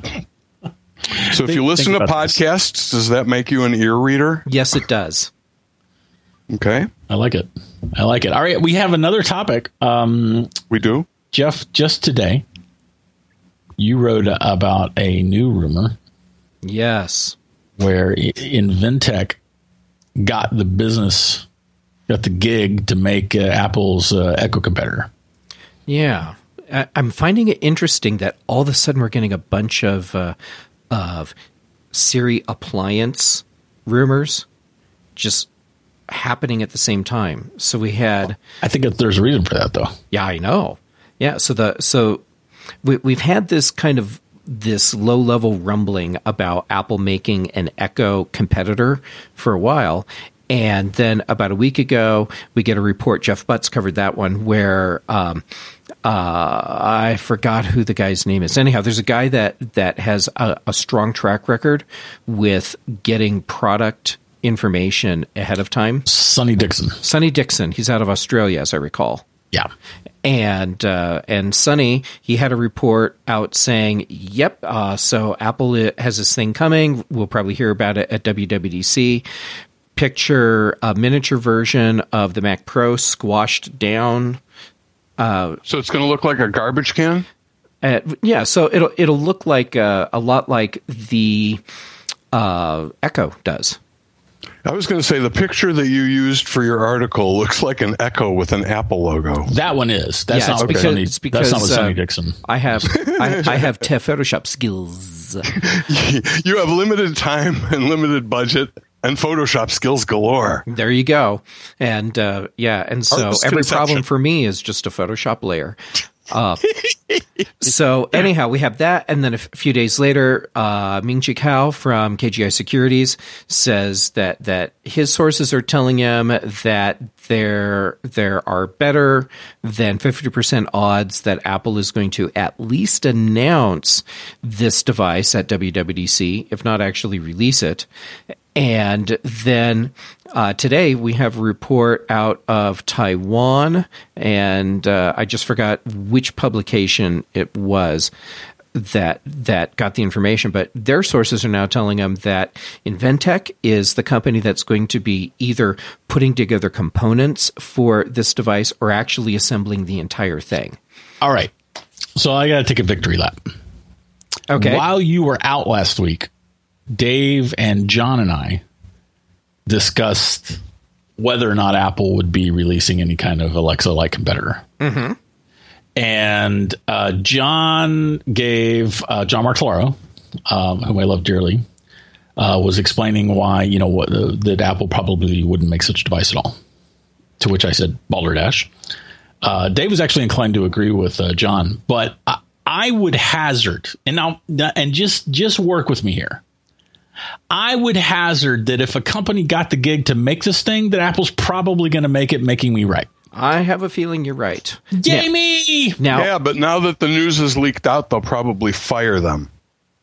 Speaker 3: So if you listen to podcasts, this. does that make you an ear reader?
Speaker 1: Yes, it does.
Speaker 3: Okay.
Speaker 2: I like it. I like it. All right. We have another topic. Um,
Speaker 3: we do.
Speaker 2: Jeff, just today, you wrote about a new rumor.
Speaker 1: Yes.
Speaker 2: Where Inventec got the business, got the gig to make uh, Apple's uh, Echo competitor.
Speaker 1: Yeah. I- I'm finding it interesting that all of a sudden we're getting a bunch of uh, of Siri appliance rumors just happening at the same time. So we had...
Speaker 2: I think that there's a reason for that, though.
Speaker 1: Yeah, I know. Yeah, so the so we, we've had this kind of this low-level rumbling about Apple making an Echo competitor for a while. And then about a week ago, we get a report, Jeff Butts covered that one, where um, uh, I forgot who the guy's name is. Anyhow, there's a guy that, that has a, a strong track record with getting product information ahead of time.
Speaker 2: Sonny Dixon.
Speaker 1: Sonny Dixon. He's out of Australia, as I recall.
Speaker 2: Yeah.
Speaker 1: And uh, and Sonny, he had a report out saying, yep, uh, so Apple has this thing coming. We'll probably hear about it at W W D C. Picture a miniature version of the Mac Pro squashed down.
Speaker 3: Uh, so it's going to look like a garbage can?
Speaker 1: Uh, yeah, so it'll it'll look like uh, a lot like the uh, Echo does.
Speaker 3: I was going to say the picture that you used for your article looks like an Echo with an Apple logo.
Speaker 2: That one is. That's
Speaker 1: yeah,
Speaker 2: not
Speaker 1: because,
Speaker 2: Sonny,
Speaker 1: it's because
Speaker 2: that's not what Sonny
Speaker 1: uh,
Speaker 2: Dixon.
Speaker 1: I have I, I have te- Photoshop skills.
Speaker 3: You have limited time and limited budget and Photoshop skills galore.
Speaker 1: There you go. And uh, yeah, and so every problem for me is just a Photoshop layer. Uh, so anyhow, we have that, and then a f- few days later, uh, Ming-Chi Kao from K G I Securities says that that his sources are telling him that there there are better than fifty percent odds that Apple is going to at least announce this device at W W D C, if not actually release it. And then uh, today we have a report out of Taiwan, and uh, I just forgot which publication it was that that got the information, but their sources are now telling them that Inventec is the company that's going to be either putting together components for this device or actually assembling the entire thing.
Speaker 2: All right. So I got to take a victory lap.
Speaker 1: Okay.
Speaker 2: While you were out last week, Dave and John and I discussed whether or not Apple would be releasing any kind of Alexa-like competitor.
Speaker 1: Mm-hmm.
Speaker 2: And uh, John gave uh, John Martellaro, um, whom I love dearly, uh, was explaining why, you know, what, uh, that Apple probably wouldn't make such a device at all. To which I said, balderdash. Uh, Dave was actually inclined to agree with uh, John, but I, I would hazard, and now, and just just work with me here. I would hazard that if a company got the gig to make this thing, that Apple's probably going to make it, making me right.
Speaker 1: I have a feeling you're right.
Speaker 2: Jamie!
Speaker 1: Now, now,
Speaker 3: yeah, but now that the news is leaked out, they'll probably fire them.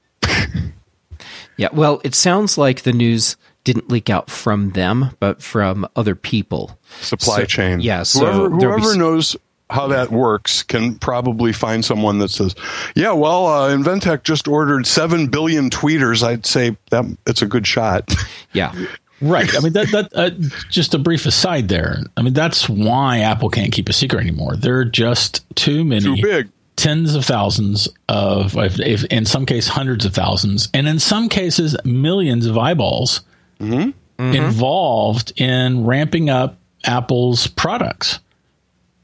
Speaker 1: Yeah, well, it sounds like the news didn't leak out from them, but from other people.
Speaker 3: Supply
Speaker 1: so,
Speaker 3: chain.
Speaker 1: Yeah, so
Speaker 3: whoever, whoever
Speaker 1: be...
Speaker 3: knows how that works can probably find someone that says, yeah, well, uh, Inventec just ordered seven billion tweeters. I'd say that it's a good shot.
Speaker 1: Yeah.
Speaker 2: Right. I mean, that, that uh, just a brief aside there. I mean, that's why Apple can't keep a secret anymore. There are just too many.
Speaker 3: Too big.
Speaker 2: Tens of thousands of, if, if, in some cases, hundreds of thousands, and in some cases, millions of eyeballs
Speaker 3: mm-hmm.
Speaker 2: involved in ramping up Apple's products.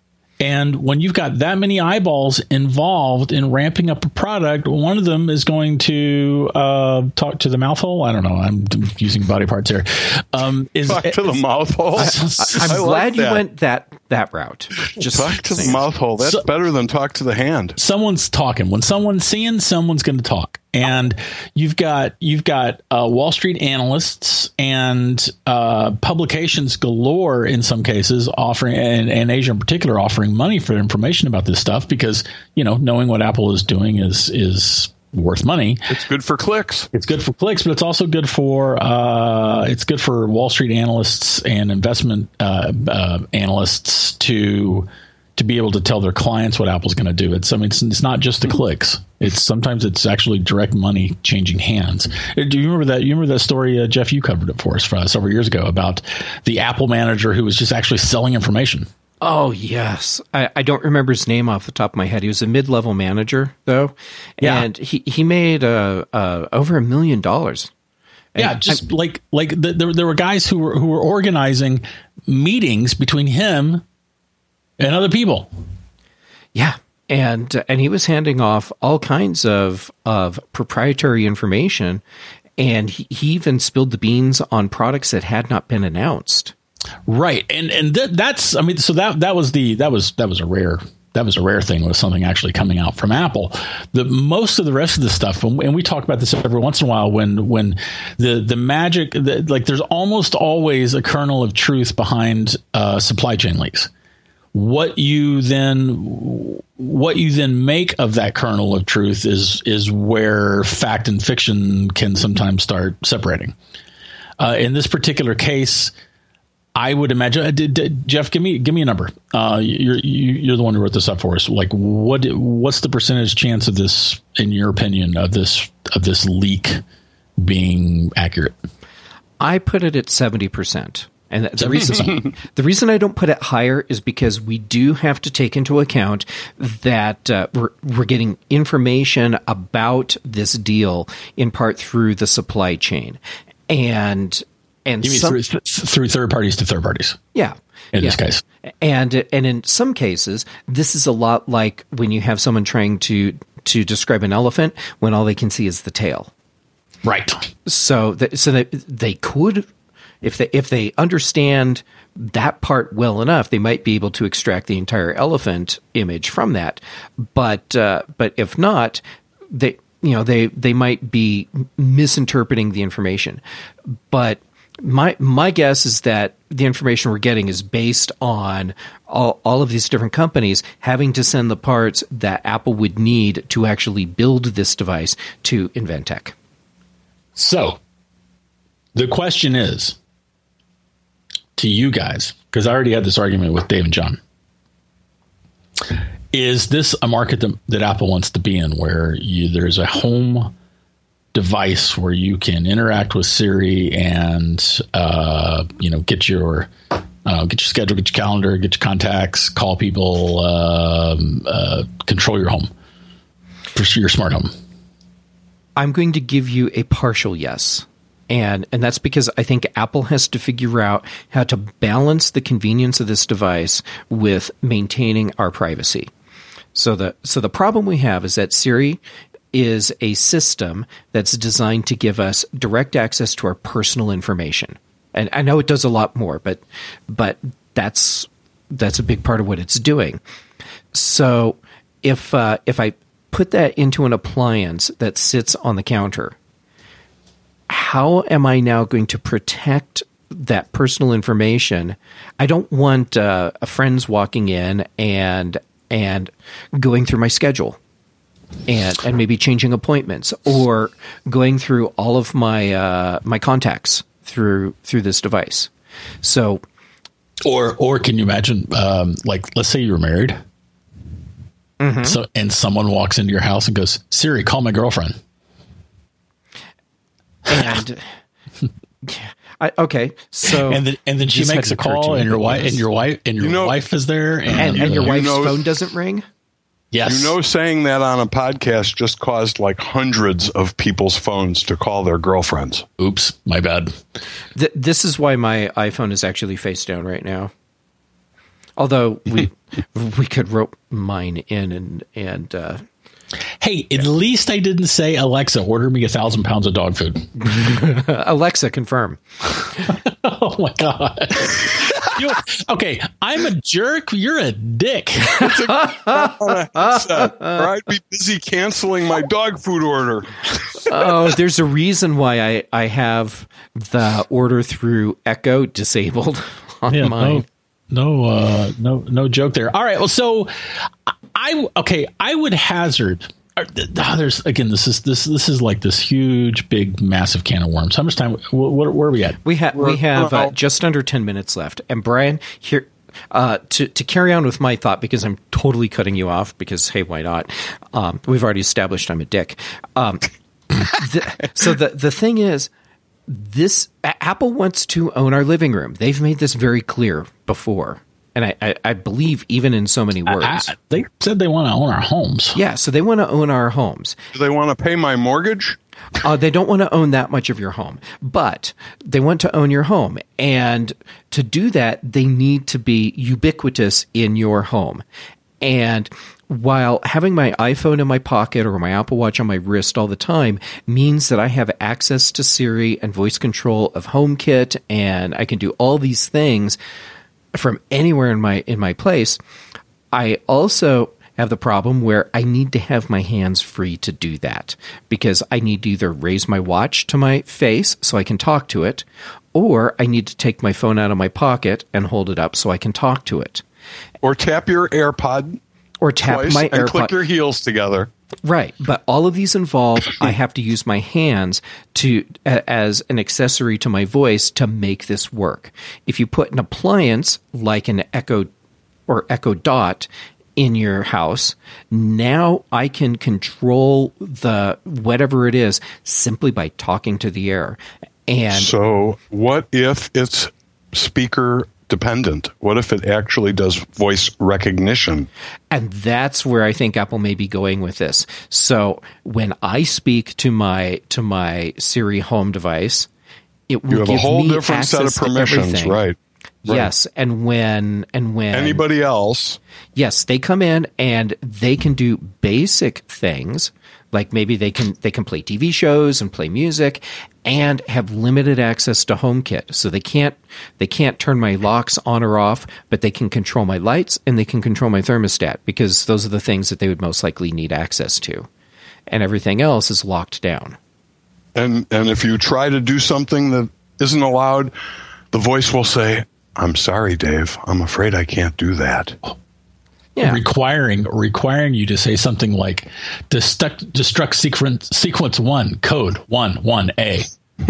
Speaker 2: And when you've got that many eyeballs involved in ramping up a product, one of them is going to uh, talk to the mouth hole. I don't know. I'm using body parts here. Um, is,
Speaker 3: talk to the mouth hole.
Speaker 1: I, I'm I glad like you went that that route. Just
Speaker 3: talk to
Speaker 1: saying.
Speaker 3: the mouth hole. That's so, better than talk to the hand.
Speaker 2: Someone's talking. When someone's seeing, someone's going to talk. And you've got you've got uh, Wall Street analysts and uh, publications galore in some cases offering, and, and Asia in particular, offering money for information about this stuff because, you know, knowing what Apple is doing is is worth money.
Speaker 3: It's good for clicks.
Speaker 2: It's good for clicks, but it's also good for uh, it's good for Wall Street analysts and investment uh, uh, analysts to. to be able to tell their clients what Apple's going to do. It's, I mean, it's, it's not just the clicks. It's sometimes it's actually direct money changing hands. Do you remember that? You remember that story, uh, Jeff? You covered it for us for, uh, several years ago about the Apple manager who was just actually selling information.
Speaker 1: Oh yes, I, I don't remember his name off the top of my head. He was a mid-level manager though,
Speaker 2: yeah.
Speaker 1: and he he made uh, uh, over a million dollars.
Speaker 2: Yeah,
Speaker 1: and
Speaker 2: just
Speaker 1: I'm,
Speaker 2: like like the, there there were guys who were who were organizing meetings between him and other people.
Speaker 1: Yeah. And uh, and he was handing off all kinds of, of proprietary information. And he, he even spilled the beans on products that had not been announced. Right.
Speaker 2: And and th- that's I mean, so that that was the that was that was a rare that was a rare thing was something actually coming out from Apple. The most of the rest of the stuff, and we talk about this every once in a while when when the the magic the, like there's almost always a kernel of truth behind uh, supply chain leaks. What you then, what you then make of that kernel of truth is is where fact and fiction can sometimes start separating. Uh, in this particular case, I would imagine. Uh, did, did, Jeff, give me give me a number. Uh, you're you, you're the one who wrote this up for us. Like, what what's the percentage chance of this, in your opinion, of this of this leak being accurate?
Speaker 1: I put it at seventy percent. And the reason the reason I don't put it higher is because we do have to take into account that uh, we're, we're getting information about this deal in part through the supply chain, and and
Speaker 2: you mean some, through, through third parties to third parties.
Speaker 1: Yeah,
Speaker 2: in
Speaker 1: yeah.
Speaker 2: this case,
Speaker 1: and and in some cases, this is a lot like when you have someone trying to to describe an elephant when all they can see is the tail.
Speaker 2: Right.
Speaker 1: So that so that they could. If they if they understand that part well enough, they might be able to extract the entire elephant image from that. But uh, but if not, they you know they they might be misinterpreting the information. But my my guess is that the information we're getting is based on all, all of these different companies having to send the parts that Apple would need to actually build this device to Inventec.
Speaker 2: So the question is, to you guys, because I already had this argument with Dave and John, is this a market that, that Apple wants to be in, where you, there's a home device where you can interact with Siri and uh, you know get your I don't know, get your schedule, get your calendar, get your contacts, call people, um, uh, control your home, your smart home?
Speaker 1: I'm going to give you a partial yes. And and that's because I think Apple has to figure out how to balance the convenience of this device with maintaining our privacy. So the so the problem we have is that Siri is a system that's designed to give us direct access to our personal information. And I know it does a lot more, but but that's that's a big part of what it's doing. So if uh, if I put that into an appliance that sits on the counter, how am I now going to protect that personal information? I don't want uh, a friends walking in and and going through my schedule and and maybe changing appointments or going through all of my uh, my contacts through through this device. So,
Speaker 2: or or can you imagine, um, like, let's say you were married, mm-hmm. so and someone walks into your house and goes, "Siri, call my girlfriend."
Speaker 1: And I, okay, so
Speaker 2: and then and then she makes a call, and your wife and your wife and your
Speaker 3: you know,
Speaker 2: wife is there, and,
Speaker 1: and, and your
Speaker 3: you
Speaker 1: wife's
Speaker 3: know,
Speaker 1: phone doesn't ring.
Speaker 2: Yes,
Speaker 3: you know, saying that on a podcast just caused like hundreds of people's phones to call their girlfriends.
Speaker 2: Oops, my bad.
Speaker 1: Th- this is why my iPhone is actually face down right now. Although we we could rope mine in and and uh,
Speaker 2: hey, at least I didn't say, Alexa, order me a thousand pounds of dog food.
Speaker 1: Alexa, confirm.
Speaker 2: Oh my god. You, okay, I'm a jerk. You're a dick.
Speaker 3: Or I'd be busy canceling my dog food order.
Speaker 1: Oh, there's a reason why I, I have the order through Echo disabled on
Speaker 2: Yeah,
Speaker 1: mine.
Speaker 2: No, no, uh, no, no joke there. All right. Well, so I okay. I would hazard. Uh, there's again. This is this this is like this huge, big, massive can of worms. How much time? What, where are we at?
Speaker 1: We have we have uh, just under ten minutes left. And Brian, here uh, to to carry on with my thought, because I'm totally cutting you off. Because hey, why not? Um, we've already established I'm a dick. Um, the, so the the thing is, this Apple wants to own our living room. They've made this very clear before. And I, I, I believe even in so many words.
Speaker 2: I, I, they said they want to own our homes.
Speaker 1: Yeah, so they want to own our homes.
Speaker 3: Do they want to pay my mortgage?
Speaker 1: Uh, they don't want to own that much of your home, but they want to own your home. And to do that, they need to be ubiquitous in your home. And while having my iPhone in my pocket or my Apple Watch on my wrist all the time means that I have access to Siri and voice control of HomeKit, and I can do all these things from anywhere in my in my place, I also have the problem where I need to have my hands free to do that, because I need to either raise my watch to my face so I can talk to it, or I need to take my phone out of my pocket and hold it up so I can talk to it.
Speaker 3: Or tap your AirPod
Speaker 1: Or tap
Speaker 3: twice
Speaker 1: my
Speaker 3: and
Speaker 1: AirPod.
Speaker 3: click your heels together.
Speaker 1: Right, but all of these involve I have to use my hands to a, as an accessory to my voice to make this work. If you put an appliance like an Echo or Echo Dot in your house, now I can control the whatever it is simply by talking to the air. And
Speaker 3: So what if it's speaker dependent? What if it actually does voice recognition?
Speaker 1: And that's where I think Apple may be going with this. So when I speak to my to my Siri home device, it will
Speaker 3: You have
Speaker 1: give
Speaker 3: a whole
Speaker 1: me
Speaker 3: different set of
Speaker 1: access to
Speaker 3: permissions,
Speaker 1: everything.
Speaker 3: right? Right.
Speaker 1: Yes, and when and when
Speaker 3: Anybody else?
Speaker 1: yes, they come in and they can do basic things, like maybe they can they can play T V shows and play music and have limited access to HomeKit. So they can't they can't turn my locks on or off, but they can control my lights and they can control my thermostat, because those are the things that they would most likely need access to. And everything else is locked down.
Speaker 3: And and if you try to do something that isn't allowed, the voice will say, "I'm sorry, Dave. I'm afraid I can't do that."
Speaker 1: Yeah.
Speaker 2: requiring requiring you to say something like destruct destruct sequence sequence one code one one A.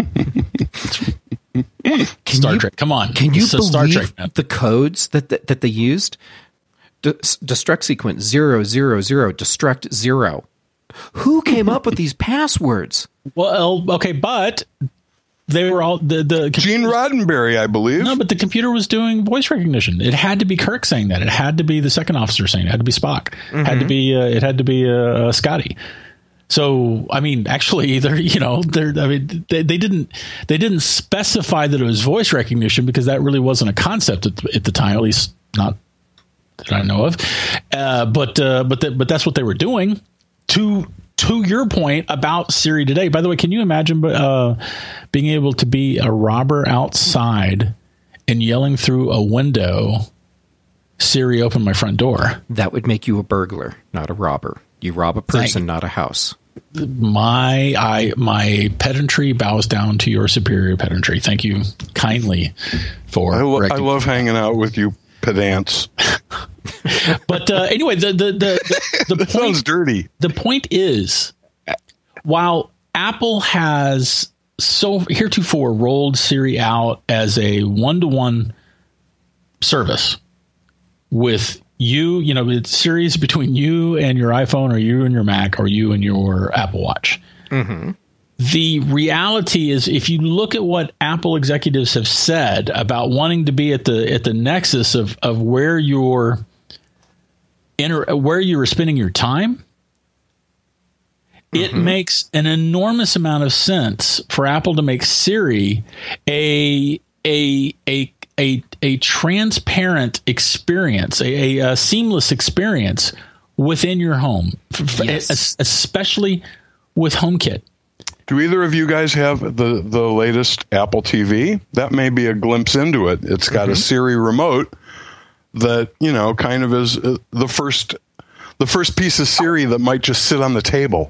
Speaker 2: Star
Speaker 1: you-
Speaker 2: Trek, come on!
Speaker 1: Can you
Speaker 2: This is
Speaker 1: believe
Speaker 2: Star Trek, man.
Speaker 1: the codes that, that that they used? De- destruct sequence zero zero zero destruct zero. Who came up with these passwords?
Speaker 2: Well, okay, but they were all the the
Speaker 3: Gene Roddenberry, I believe.
Speaker 2: No, but the computer was doing voice recognition. It had to be Kirk saying that. It had to be the second officer saying it. It had to be Spock.
Speaker 1: Mm-hmm.
Speaker 2: It had to be. Uh, it had to be uh, Scotty. So, I mean, actually, they're you know they're. I mean, they, they didn't they didn't specify that it was voice recognition, because that really wasn't a concept at the, at the time, at least not that I know of. Uh, but uh, but the, but that's what they were doing. To to your point about Siri today, by the way, can you imagine uh, being able to be a robber outside and yelling through a window, "Siri, open my front door"?
Speaker 1: That would make you a burglar, not a robber. You rob a person,
Speaker 2: Thank-
Speaker 1: not a house.
Speaker 2: My I my pedantry bows down to your superior pedantry. Thank you kindly for
Speaker 3: I, lo- I
Speaker 2: correcting-
Speaker 3: love hanging out with you pedants.
Speaker 2: But uh, anyway, the the the, the, the
Speaker 3: That sounds
Speaker 2: point
Speaker 3: dirty.
Speaker 2: the point is, while Apple has so heretofore rolled Siri out as a one-to-one service with you, you know, it's Siri's between you and your iPhone, or you and your Mac, or you and your Apple Watch.
Speaker 1: Mm-hmm.
Speaker 2: The reality is, if you look at what Apple executives have said about wanting to be at the at the nexus of of where you're inter, where you're spending your time, it
Speaker 1: Mm-hmm.
Speaker 2: makes an enormous amount of sense for Apple to make Siri a a a a a transparent experience, a, a, a seamless experience within your home, yes. especially with HomeKit.
Speaker 3: Do either of you guys have the, the latest Apple T V? That may be a glimpse into it. It's got mm-hmm. a Siri remote that, you know, kind of is the first the first piece of Siri that might just sit on the table.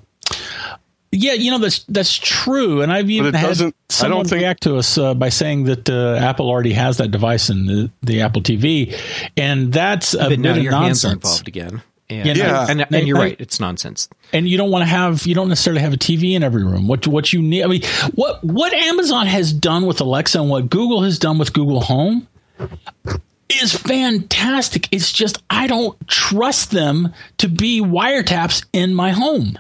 Speaker 2: Yeah, you know, that's that's true. And I've even had someone I don't think, react to us uh, by saying that uh, Apple already has that device in the, the Apple T V. And that's a
Speaker 1: but now
Speaker 2: bit
Speaker 1: your
Speaker 2: of
Speaker 1: hands
Speaker 2: nonsense.
Speaker 1: are involved again. And,
Speaker 2: yeah,
Speaker 1: yeah. And, and, and you're right. It's nonsense.
Speaker 2: And you don't want to have, you don't necessarily have a T V in every room. What what you need, I mean, what what Amazon has done with Alexa and what Google has done with Google Home is fantastic. It's just I don't trust them to be wiretaps in my home.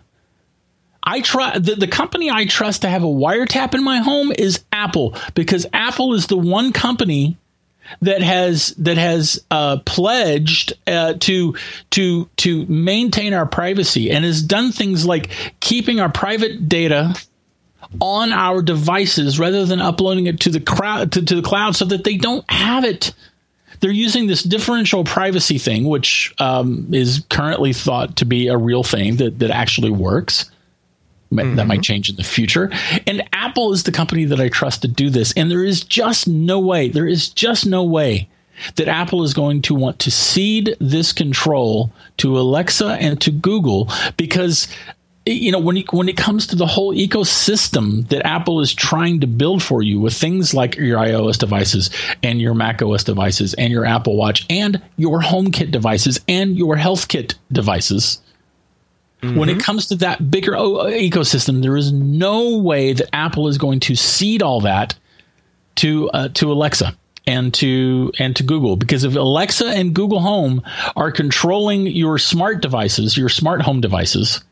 Speaker 2: I try the, the company I trust to have a wiretap in my home is Apple, because Apple is the one company that has that has uh, pledged uh, to to to maintain our privacy and has done things like keeping our private data on our devices rather than uploading it to the crowd to, to the cloud so that they don't have it. They're using this differential privacy thing, which um, is currently thought to be a real thing that that actually works. Mm-hmm. That might change in the future. And Apple is the company that I trust to do this. And there is just no way, there is just no way that Apple is going to want to cede this control to Alexa and to Google, because, you know, when, you, when it comes to the whole ecosystem that Apple is trying to build for you with things like your iOS devices and your macOS devices and your Apple Watch and your HomeKit devices and your HealthKit devices, mm-hmm. when it comes to that bigger ecosystem, there is no way that Apple is going to cede all that to uh, to Alexa and to and to Google, because if Alexa and Google Home are controlling your smart devices, your smart home devices,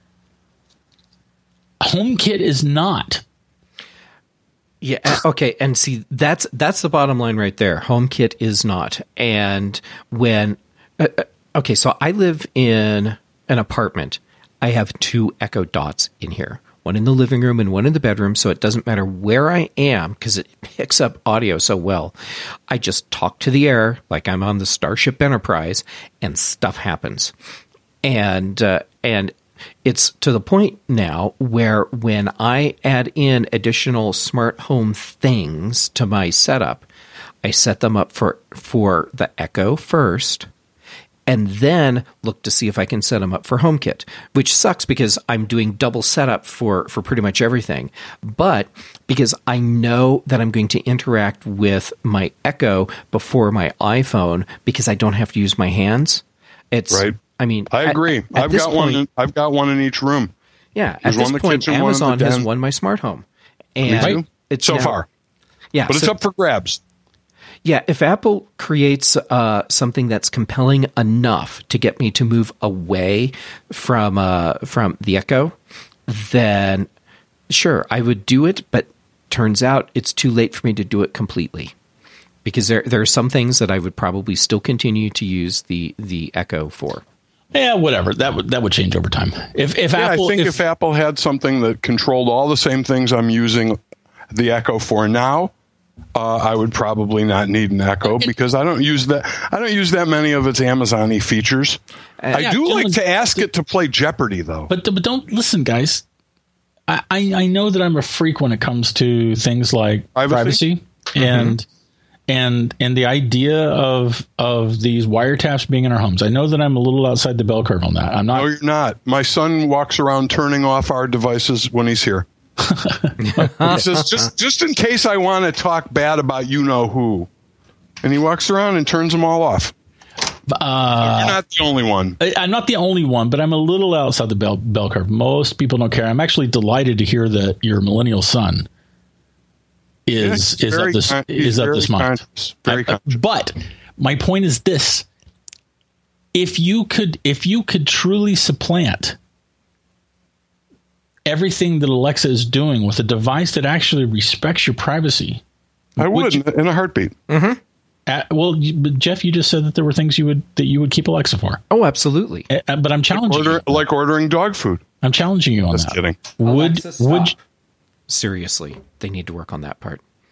Speaker 2: HomeKit is not.
Speaker 1: Yeah. Okay. And see, that's that's the bottom line right there. HomeKit is not. And when uh, okay, so I live in an apartment. I have two Echo Dots in here, one in the living room and one in the bedroom, so it doesn't matter where I am because it picks up audio so well. I just talk to the air like I'm on the Starship Enterprise, and stuff happens. And uh, and it's to the point now where when I add in additional smart home things to my setup, I set them up for for the Echo first, and then look to see if I can set them up for HomeKit, which sucks because I'm doing double setup for, for pretty much everything. But because I know that I'm going to interact with my Echo before my iPhone because I don't have to use my hands. It's
Speaker 3: right.
Speaker 1: I mean,
Speaker 3: I agree.
Speaker 1: At, at
Speaker 3: I've got
Speaker 1: point,
Speaker 3: one. In, I've got one in each room.
Speaker 1: Yeah.
Speaker 3: There's
Speaker 1: at this point,
Speaker 3: kitchen,
Speaker 1: Amazon has
Speaker 3: den.
Speaker 1: won my smart home. And
Speaker 3: Me too.
Speaker 1: It's
Speaker 3: so
Speaker 1: now,
Speaker 3: far.
Speaker 1: Yeah.
Speaker 3: But it's
Speaker 1: so,
Speaker 3: up for grabs.
Speaker 1: Yeah, if Apple creates uh, something that's compelling enough to get me to move away from uh, from the Echo, then sure, I would do it. But turns out it's too late for me to do it completely, because there there are some things that I would probably still continue to use the the Echo for.
Speaker 2: Yeah, whatever. That would that would change over time. If if
Speaker 3: yeah,
Speaker 2: Apple,
Speaker 3: I think if,
Speaker 2: if,
Speaker 3: if Apple had something that controlled all the same things I'm using the Echo for now, Uh, I would probably not need an Echo because I don't use that. I don't use that many of its Amazon-y features. Uh, I
Speaker 2: yeah,
Speaker 3: do like to ask
Speaker 2: th-
Speaker 3: it to play Jeopardy, though.
Speaker 2: But but don't listen, guys. I, I, I know that I'm a freak when it comes to things like privacy, privacy mm-hmm. and and and the idea of of these wiretaps being in our homes. I know that I'm a little outside the bell curve on that. I'm not.
Speaker 3: No, you're not. My son walks around turning off our devices when he's here. He says, just just in case I want to talk bad about you know who, and he walks around and turns them all off.
Speaker 2: Uh,
Speaker 3: so you're not the only one.
Speaker 2: I, I'm not the only one, but I'm a little outside the bell, bell curve. Most people don't care. I'm actually delighted to hear that your millennial son is yeah, is of this con- is of this mind.
Speaker 3: Conscious, very
Speaker 2: I,
Speaker 3: conscious.
Speaker 2: But my point is this: if you could if you could truly supplant everything that Alexa is doing with a device that actually respects your privacy,
Speaker 3: I would you, in a heartbeat.
Speaker 2: Mm-hmm. Uh, well, you, but Jeff, you just said that there were things you would that you would keep Alexa for.
Speaker 1: Oh, absolutely.
Speaker 2: Uh, but I'm challenging
Speaker 3: like, order,
Speaker 2: you.
Speaker 3: like ordering dog food.
Speaker 2: I'm challenging you on
Speaker 3: Just
Speaker 2: that.
Speaker 3: kidding.
Speaker 2: Would
Speaker 1: Alexa,
Speaker 2: would
Speaker 1: seriously? They need to work on that part.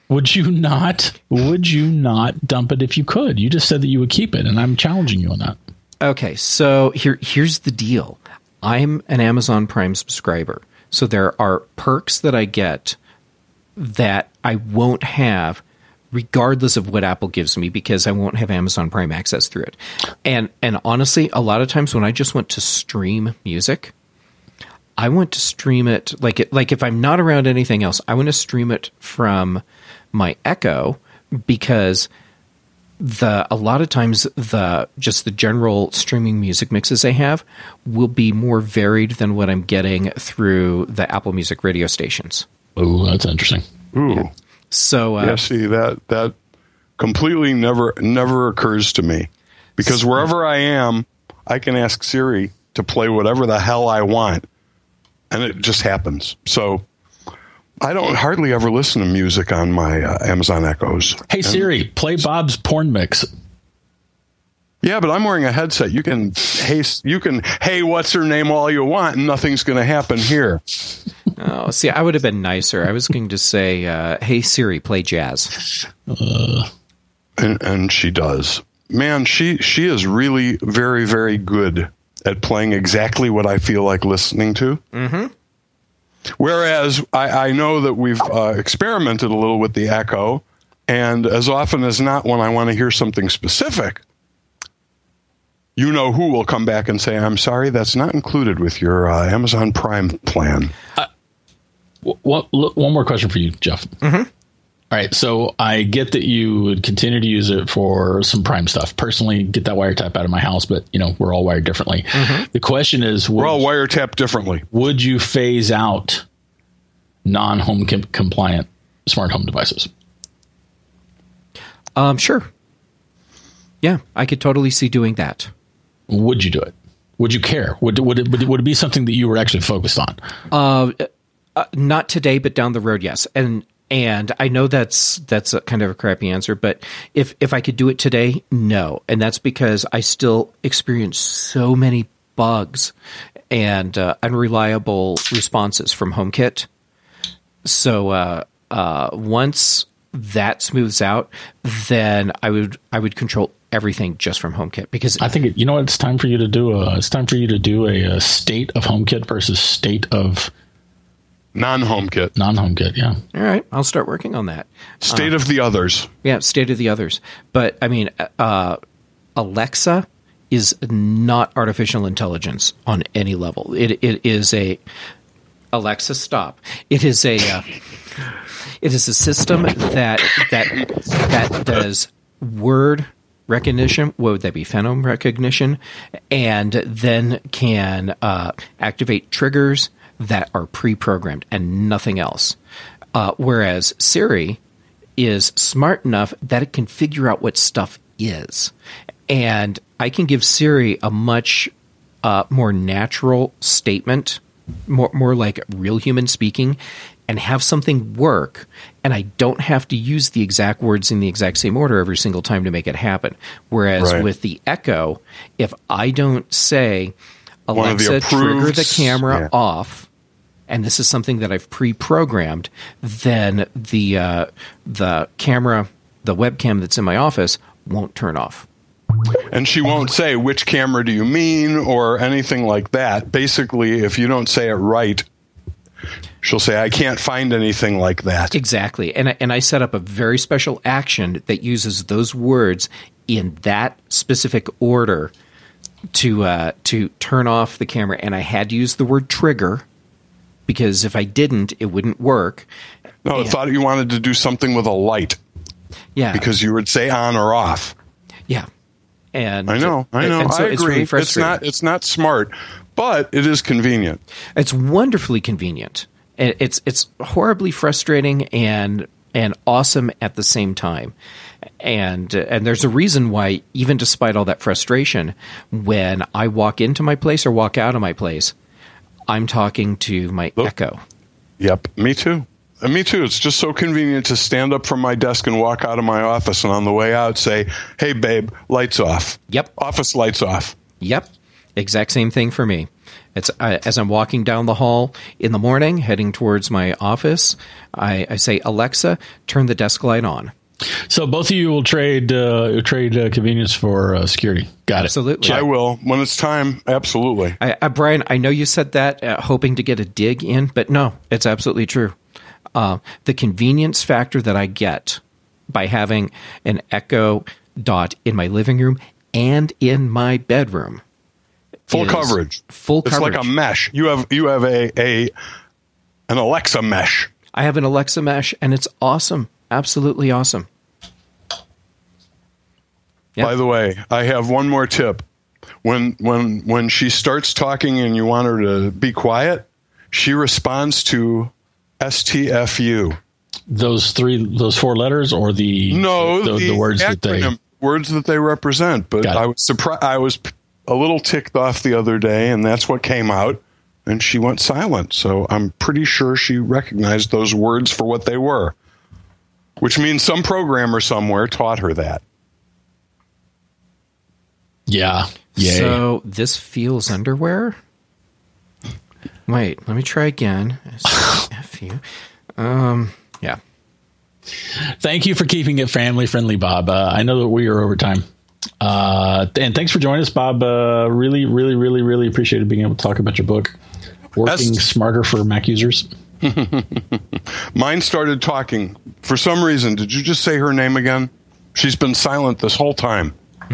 Speaker 2: Would you not? Would you not dump it if you could? You just said that you would keep it, and I'm challenging you on that.
Speaker 1: Okay, so here here's the deal. I'm an Amazon Prime subscriber, so there are perks that I get that I won't have regardless of what Apple gives me, because I won't have Amazon Prime access through it. And and honestly, a lot of times when I just want to stream music, I want to stream it like it, like if I'm not around anything else, I want to stream it from my Echo, because the a lot of times the just the general streaming music mixes I have will be more varied than what I'm getting through the Apple Music radio stations.
Speaker 2: Oh, that's interesting.
Speaker 3: Ooh.
Speaker 1: Yeah. So uh,
Speaker 3: yeah, see that that completely never never occurs to me, because wherever I am, I can ask Siri to play whatever the hell I want, and it just happens. So I don't hardly ever listen to music on my uh, Amazon Echoes.
Speaker 2: Hey Siri, play Bob's porn mix.
Speaker 3: Yeah, but I'm wearing a headset. You can hey you can hey what's her name all you want, and nothing's going to happen here.
Speaker 1: Oh, see, I would have been nicer. I was going to say, uh, "Hey Siri, play jazz,"
Speaker 2: Uh,
Speaker 3: and, and she does. Man, she she is really very very good at playing exactly what I feel like listening to.
Speaker 1: Mm-hmm.
Speaker 3: Whereas I, I know that we've uh, experimented a little with the Echo, and as often as not, when I want to hear something specific, you know who will come back and say, "I'm sorry, that's not included with your uh, Amazon Prime plan."
Speaker 2: Uh, one, one more question for you, Jeff.
Speaker 1: Mm-hmm.
Speaker 2: All right, so I get that you would continue to use it for some Prime stuff. Personally, get that wiretap out of my house, but you know we're all wired differently.
Speaker 1: Mm-hmm.
Speaker 2: The question is, would,
Speaker 3: we're all wiretapped differently.
Speaker 2: Would you phase out non-home com- compliant smart home devices?
Speaker 1: Um, sure. Yeah, I could totally see doing that.
Speaker 2: Would you do it? Would you care? Would would it, would it, would it be something that you were actually focused on?
Speaker 1: Uh, uh, not today, but down the road, yes. And and I know that's that's a kind of a crappy answer, but if if I could do it today, no. And that's because I still experience so many bugs and uh, unreliable responses from HomeKit. So uh, uh, once that smooths out, then I would I would control everything just from HomeKit, because
Speaker 2: I think it, you know what, it's time for you to do a it's time for you to do a, a state of HomeKit versus state of
Speaker 3: non-HomeKit,
Speaker 2: non-HomeKit. Yeah.
Speaker 1: All right, I'll start working on that.
Speaker 3: State uh, of the others.
Speaker 1: Yeah, state of the others. But I mean, uh, Alexa is not artificial intelligence on any level. It it is a Alexa, stop. It is a uh, it is a system that that that does word recognition. What would that be? Phenome recognition, and then can uh, activate triggers that are pre-programmed and nothing else. Uh, whereas Siri is smart enough that it can figure out what stuff is, and I can give Siri a much uh, more natural statement, more more like real human speaking, and have something work, and I don't have to use the exact words in the exact same order every single time to make it happen. Whereas
Speaker 3: right.
Speaker 1: with the Echo, if I don't say,
Speaker 3: Alexa,
Speaker 1: Alexa, trigger the camera
Speaker 3: yeah.
Speaker 1: off, and this is something that I've pre-programmed, then the uh, the camera, the webcam that's in my office won't turn off.
Speaker 3: And she won't say, which camera do you mean, or anything like that. Basically, if you don't say it right, she'll say, I can't find anything like that.
Speaker 1: Exactly. And I, and I set up a very special action that uses those words in that specific order to uh, to turn off the camera. And I had to use the word trigger, because if I didn't, it wouldn't work.
Speaker 3: No, I
Speaker 1: and,
Speaker 3: thought you wanted to do something with a light.
Speaker 1: Yeah.
Speaker 3: Because you would say on or off.
Speaker 1: Yeah. And
Speaker 3: I know, I know,
Speaker 1: and so
Speaker 3: I
Speaker 1: it's
Speaker 3: agree.
Speaker 1: Really
Speaker 3: it's
Speaker 1: frustrating.
Speaker 3: not, it's not smart, but it is convenient.
Speaker 1: It's wonderfully convenient. It's it's horribly frustrating and and awesome at the same time. And and there's a reason why, even despite all that frustration, when I walk into my place or walk out of my place, I'm talking to my
Speaker 3: Look.
Speaker 1: Echo.
Speaker 3: Yep, me too. And me too. It's just so convenient to stand up from my desk and walk out of my office, and on the way out say, hey, babe, lights off.
Speaker 1: Yep.
Speaker 3: Office lights off.
Speaker 1: Yep. Exact same thing for me. It's uh, as I'm walking down the hall in the morning, heading towards my office, I, I say, Alexa, turn the desk light on.
Speaker 2: So both of you will trade uh, trade uh, convenience for uh, security. Got
Speaker 1: Absolutely.
Speaker 2: it.
Speaker 3: I will when it's time. Absolutely.
Speaker 1: I, uh, Brian, I know you said that uh, hoping to get a dig in, but no, it's absolutely true. Uh, the convenience factor that I get by having an Echo Dot in my living room and in my bedroom,
Speaker 3: full coverage,
Speaker 1: full
Speaker 3: it's
Speaker 1: coverage.
Speaker 3: It's like a mesh. You have you have a, a an Alexa mesh.
Speaker 1: I have an Alexa mesh, and it's awesome. Absolutely awesome. Yep.
Speaker 3: By the way, I have one more tip. When when when she starts talking and you want her to be quiet, she responds to S T F U.
Speaker 2: Those three, those four letters, or the
Speaker 3: no
Speaker 2: the,
Speaker 3: the,
Speaker 2: the words
Speaker 3: acronym,
Speaker 2: that they
Speaker 3: words that they represent. But I was surprised. I was a little ticked off the other day, and that's what came out. And she went silent. So I'm pretty sure she recognized those words for what they were, which means some programmer somewhere taught her that.
Speaker 2: Yeah. Yay.
Speaker 1: So this feels underwear. Wait, let me try again. F you. Um, yeah.
Speaker 2: Thank you for keeping it family friendly, Bob. Uh, I know that we are over time. Uh, and thanks for joining us, Bob. Uh, really, really, really, really appreciated being able to talk about your book, Working That's- Smarter for Mac Users.
Speaker 3: Mine started talking. For some reason, did you just say her name again? She's been silent this whole time.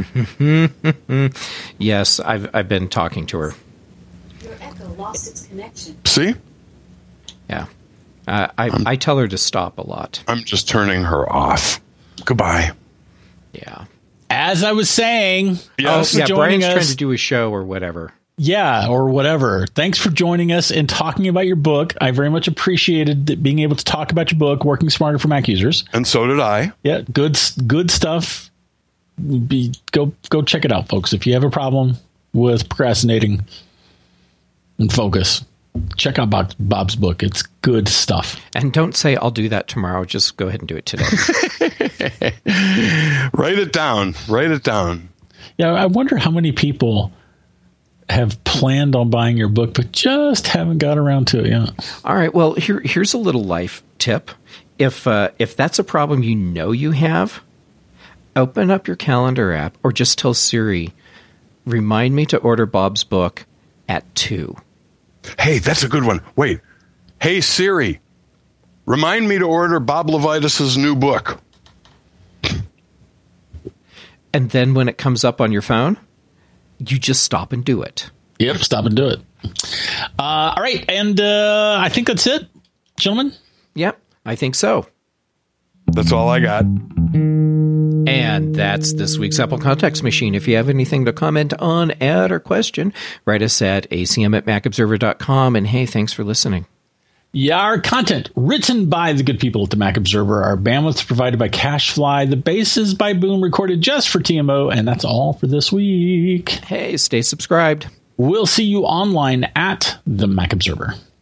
Speaker 1: Yes, I've I've been talking to her.
Speaker 4: Your Echo lost its connection.
Speaker 3: See?
Speaker 1: Yeah. Uh, I, I tell her to stop a lot.
Speaker 3: I'm just turning her off. Goodbye.
Speaker 1: Yeah.
Speaker 2: As I was saying,
Speaker 3: yes.
Speaker 1: Oh, yeah,
Speaker 2: joining
Speaker 1: Brian's
Speaker 2: us.
Speaker 1: trying to do a show or whatever.
Speaker 2: Yeah, or whatever. Thanks for joining us and talking about your book. I very much appreciated being able to talk about your book, Working Smarter for Mac Users.
Speaker 3: And so did I.
Speaker 2: Yeah, good good stuff. Be, go go check it out, folks. If you have a problem with procrastinating and focus, check out Bob, Bob's book. It's good stuff.
Speaker 1: And don't say, I'll do that tomorrow. Just go ahead and do it today.
Speaker 3: Write it down. Write it down.
Speaker 2: Yeah, I wonder how many people have planned on buying your book, but just haven't got around to it yet.
Speaker 1: All right. Well, here here's a little life tip. If uh, if that's a problem you know you have, open up your calendar app or just tell Siri, remind me to order Bob's book at two.
Speaker 3: Hey, that's a good one. Wait. Hey, Siri, remind me to order Bob Levitus's new book.
Speaker 1: And then when it comes up on your phone, you just stop and do it.
Speaker 2: Yep, stop and do it. Uh, all right, and uh, I think that's it, gentlemen.
Speaker 1: Yep, I think so.
Speaker 3: That's all I got.
Speaker 1: And that's this week's Apple Context Machine. If you have anything to comment on, add, or question, write us at A C M at mac observer dot com. And hey, thanks for listening.
Speaker 2: Yeah, our content written by the good people at the Mac Observer. Our bandwidth's provided by CacheFly. The bass is by Boom, recorded just for T M O. And that's all for this week.
Speaker 1: Hey, stay subscribed.
Speaker 2: We'll see you online at the Mac Observer.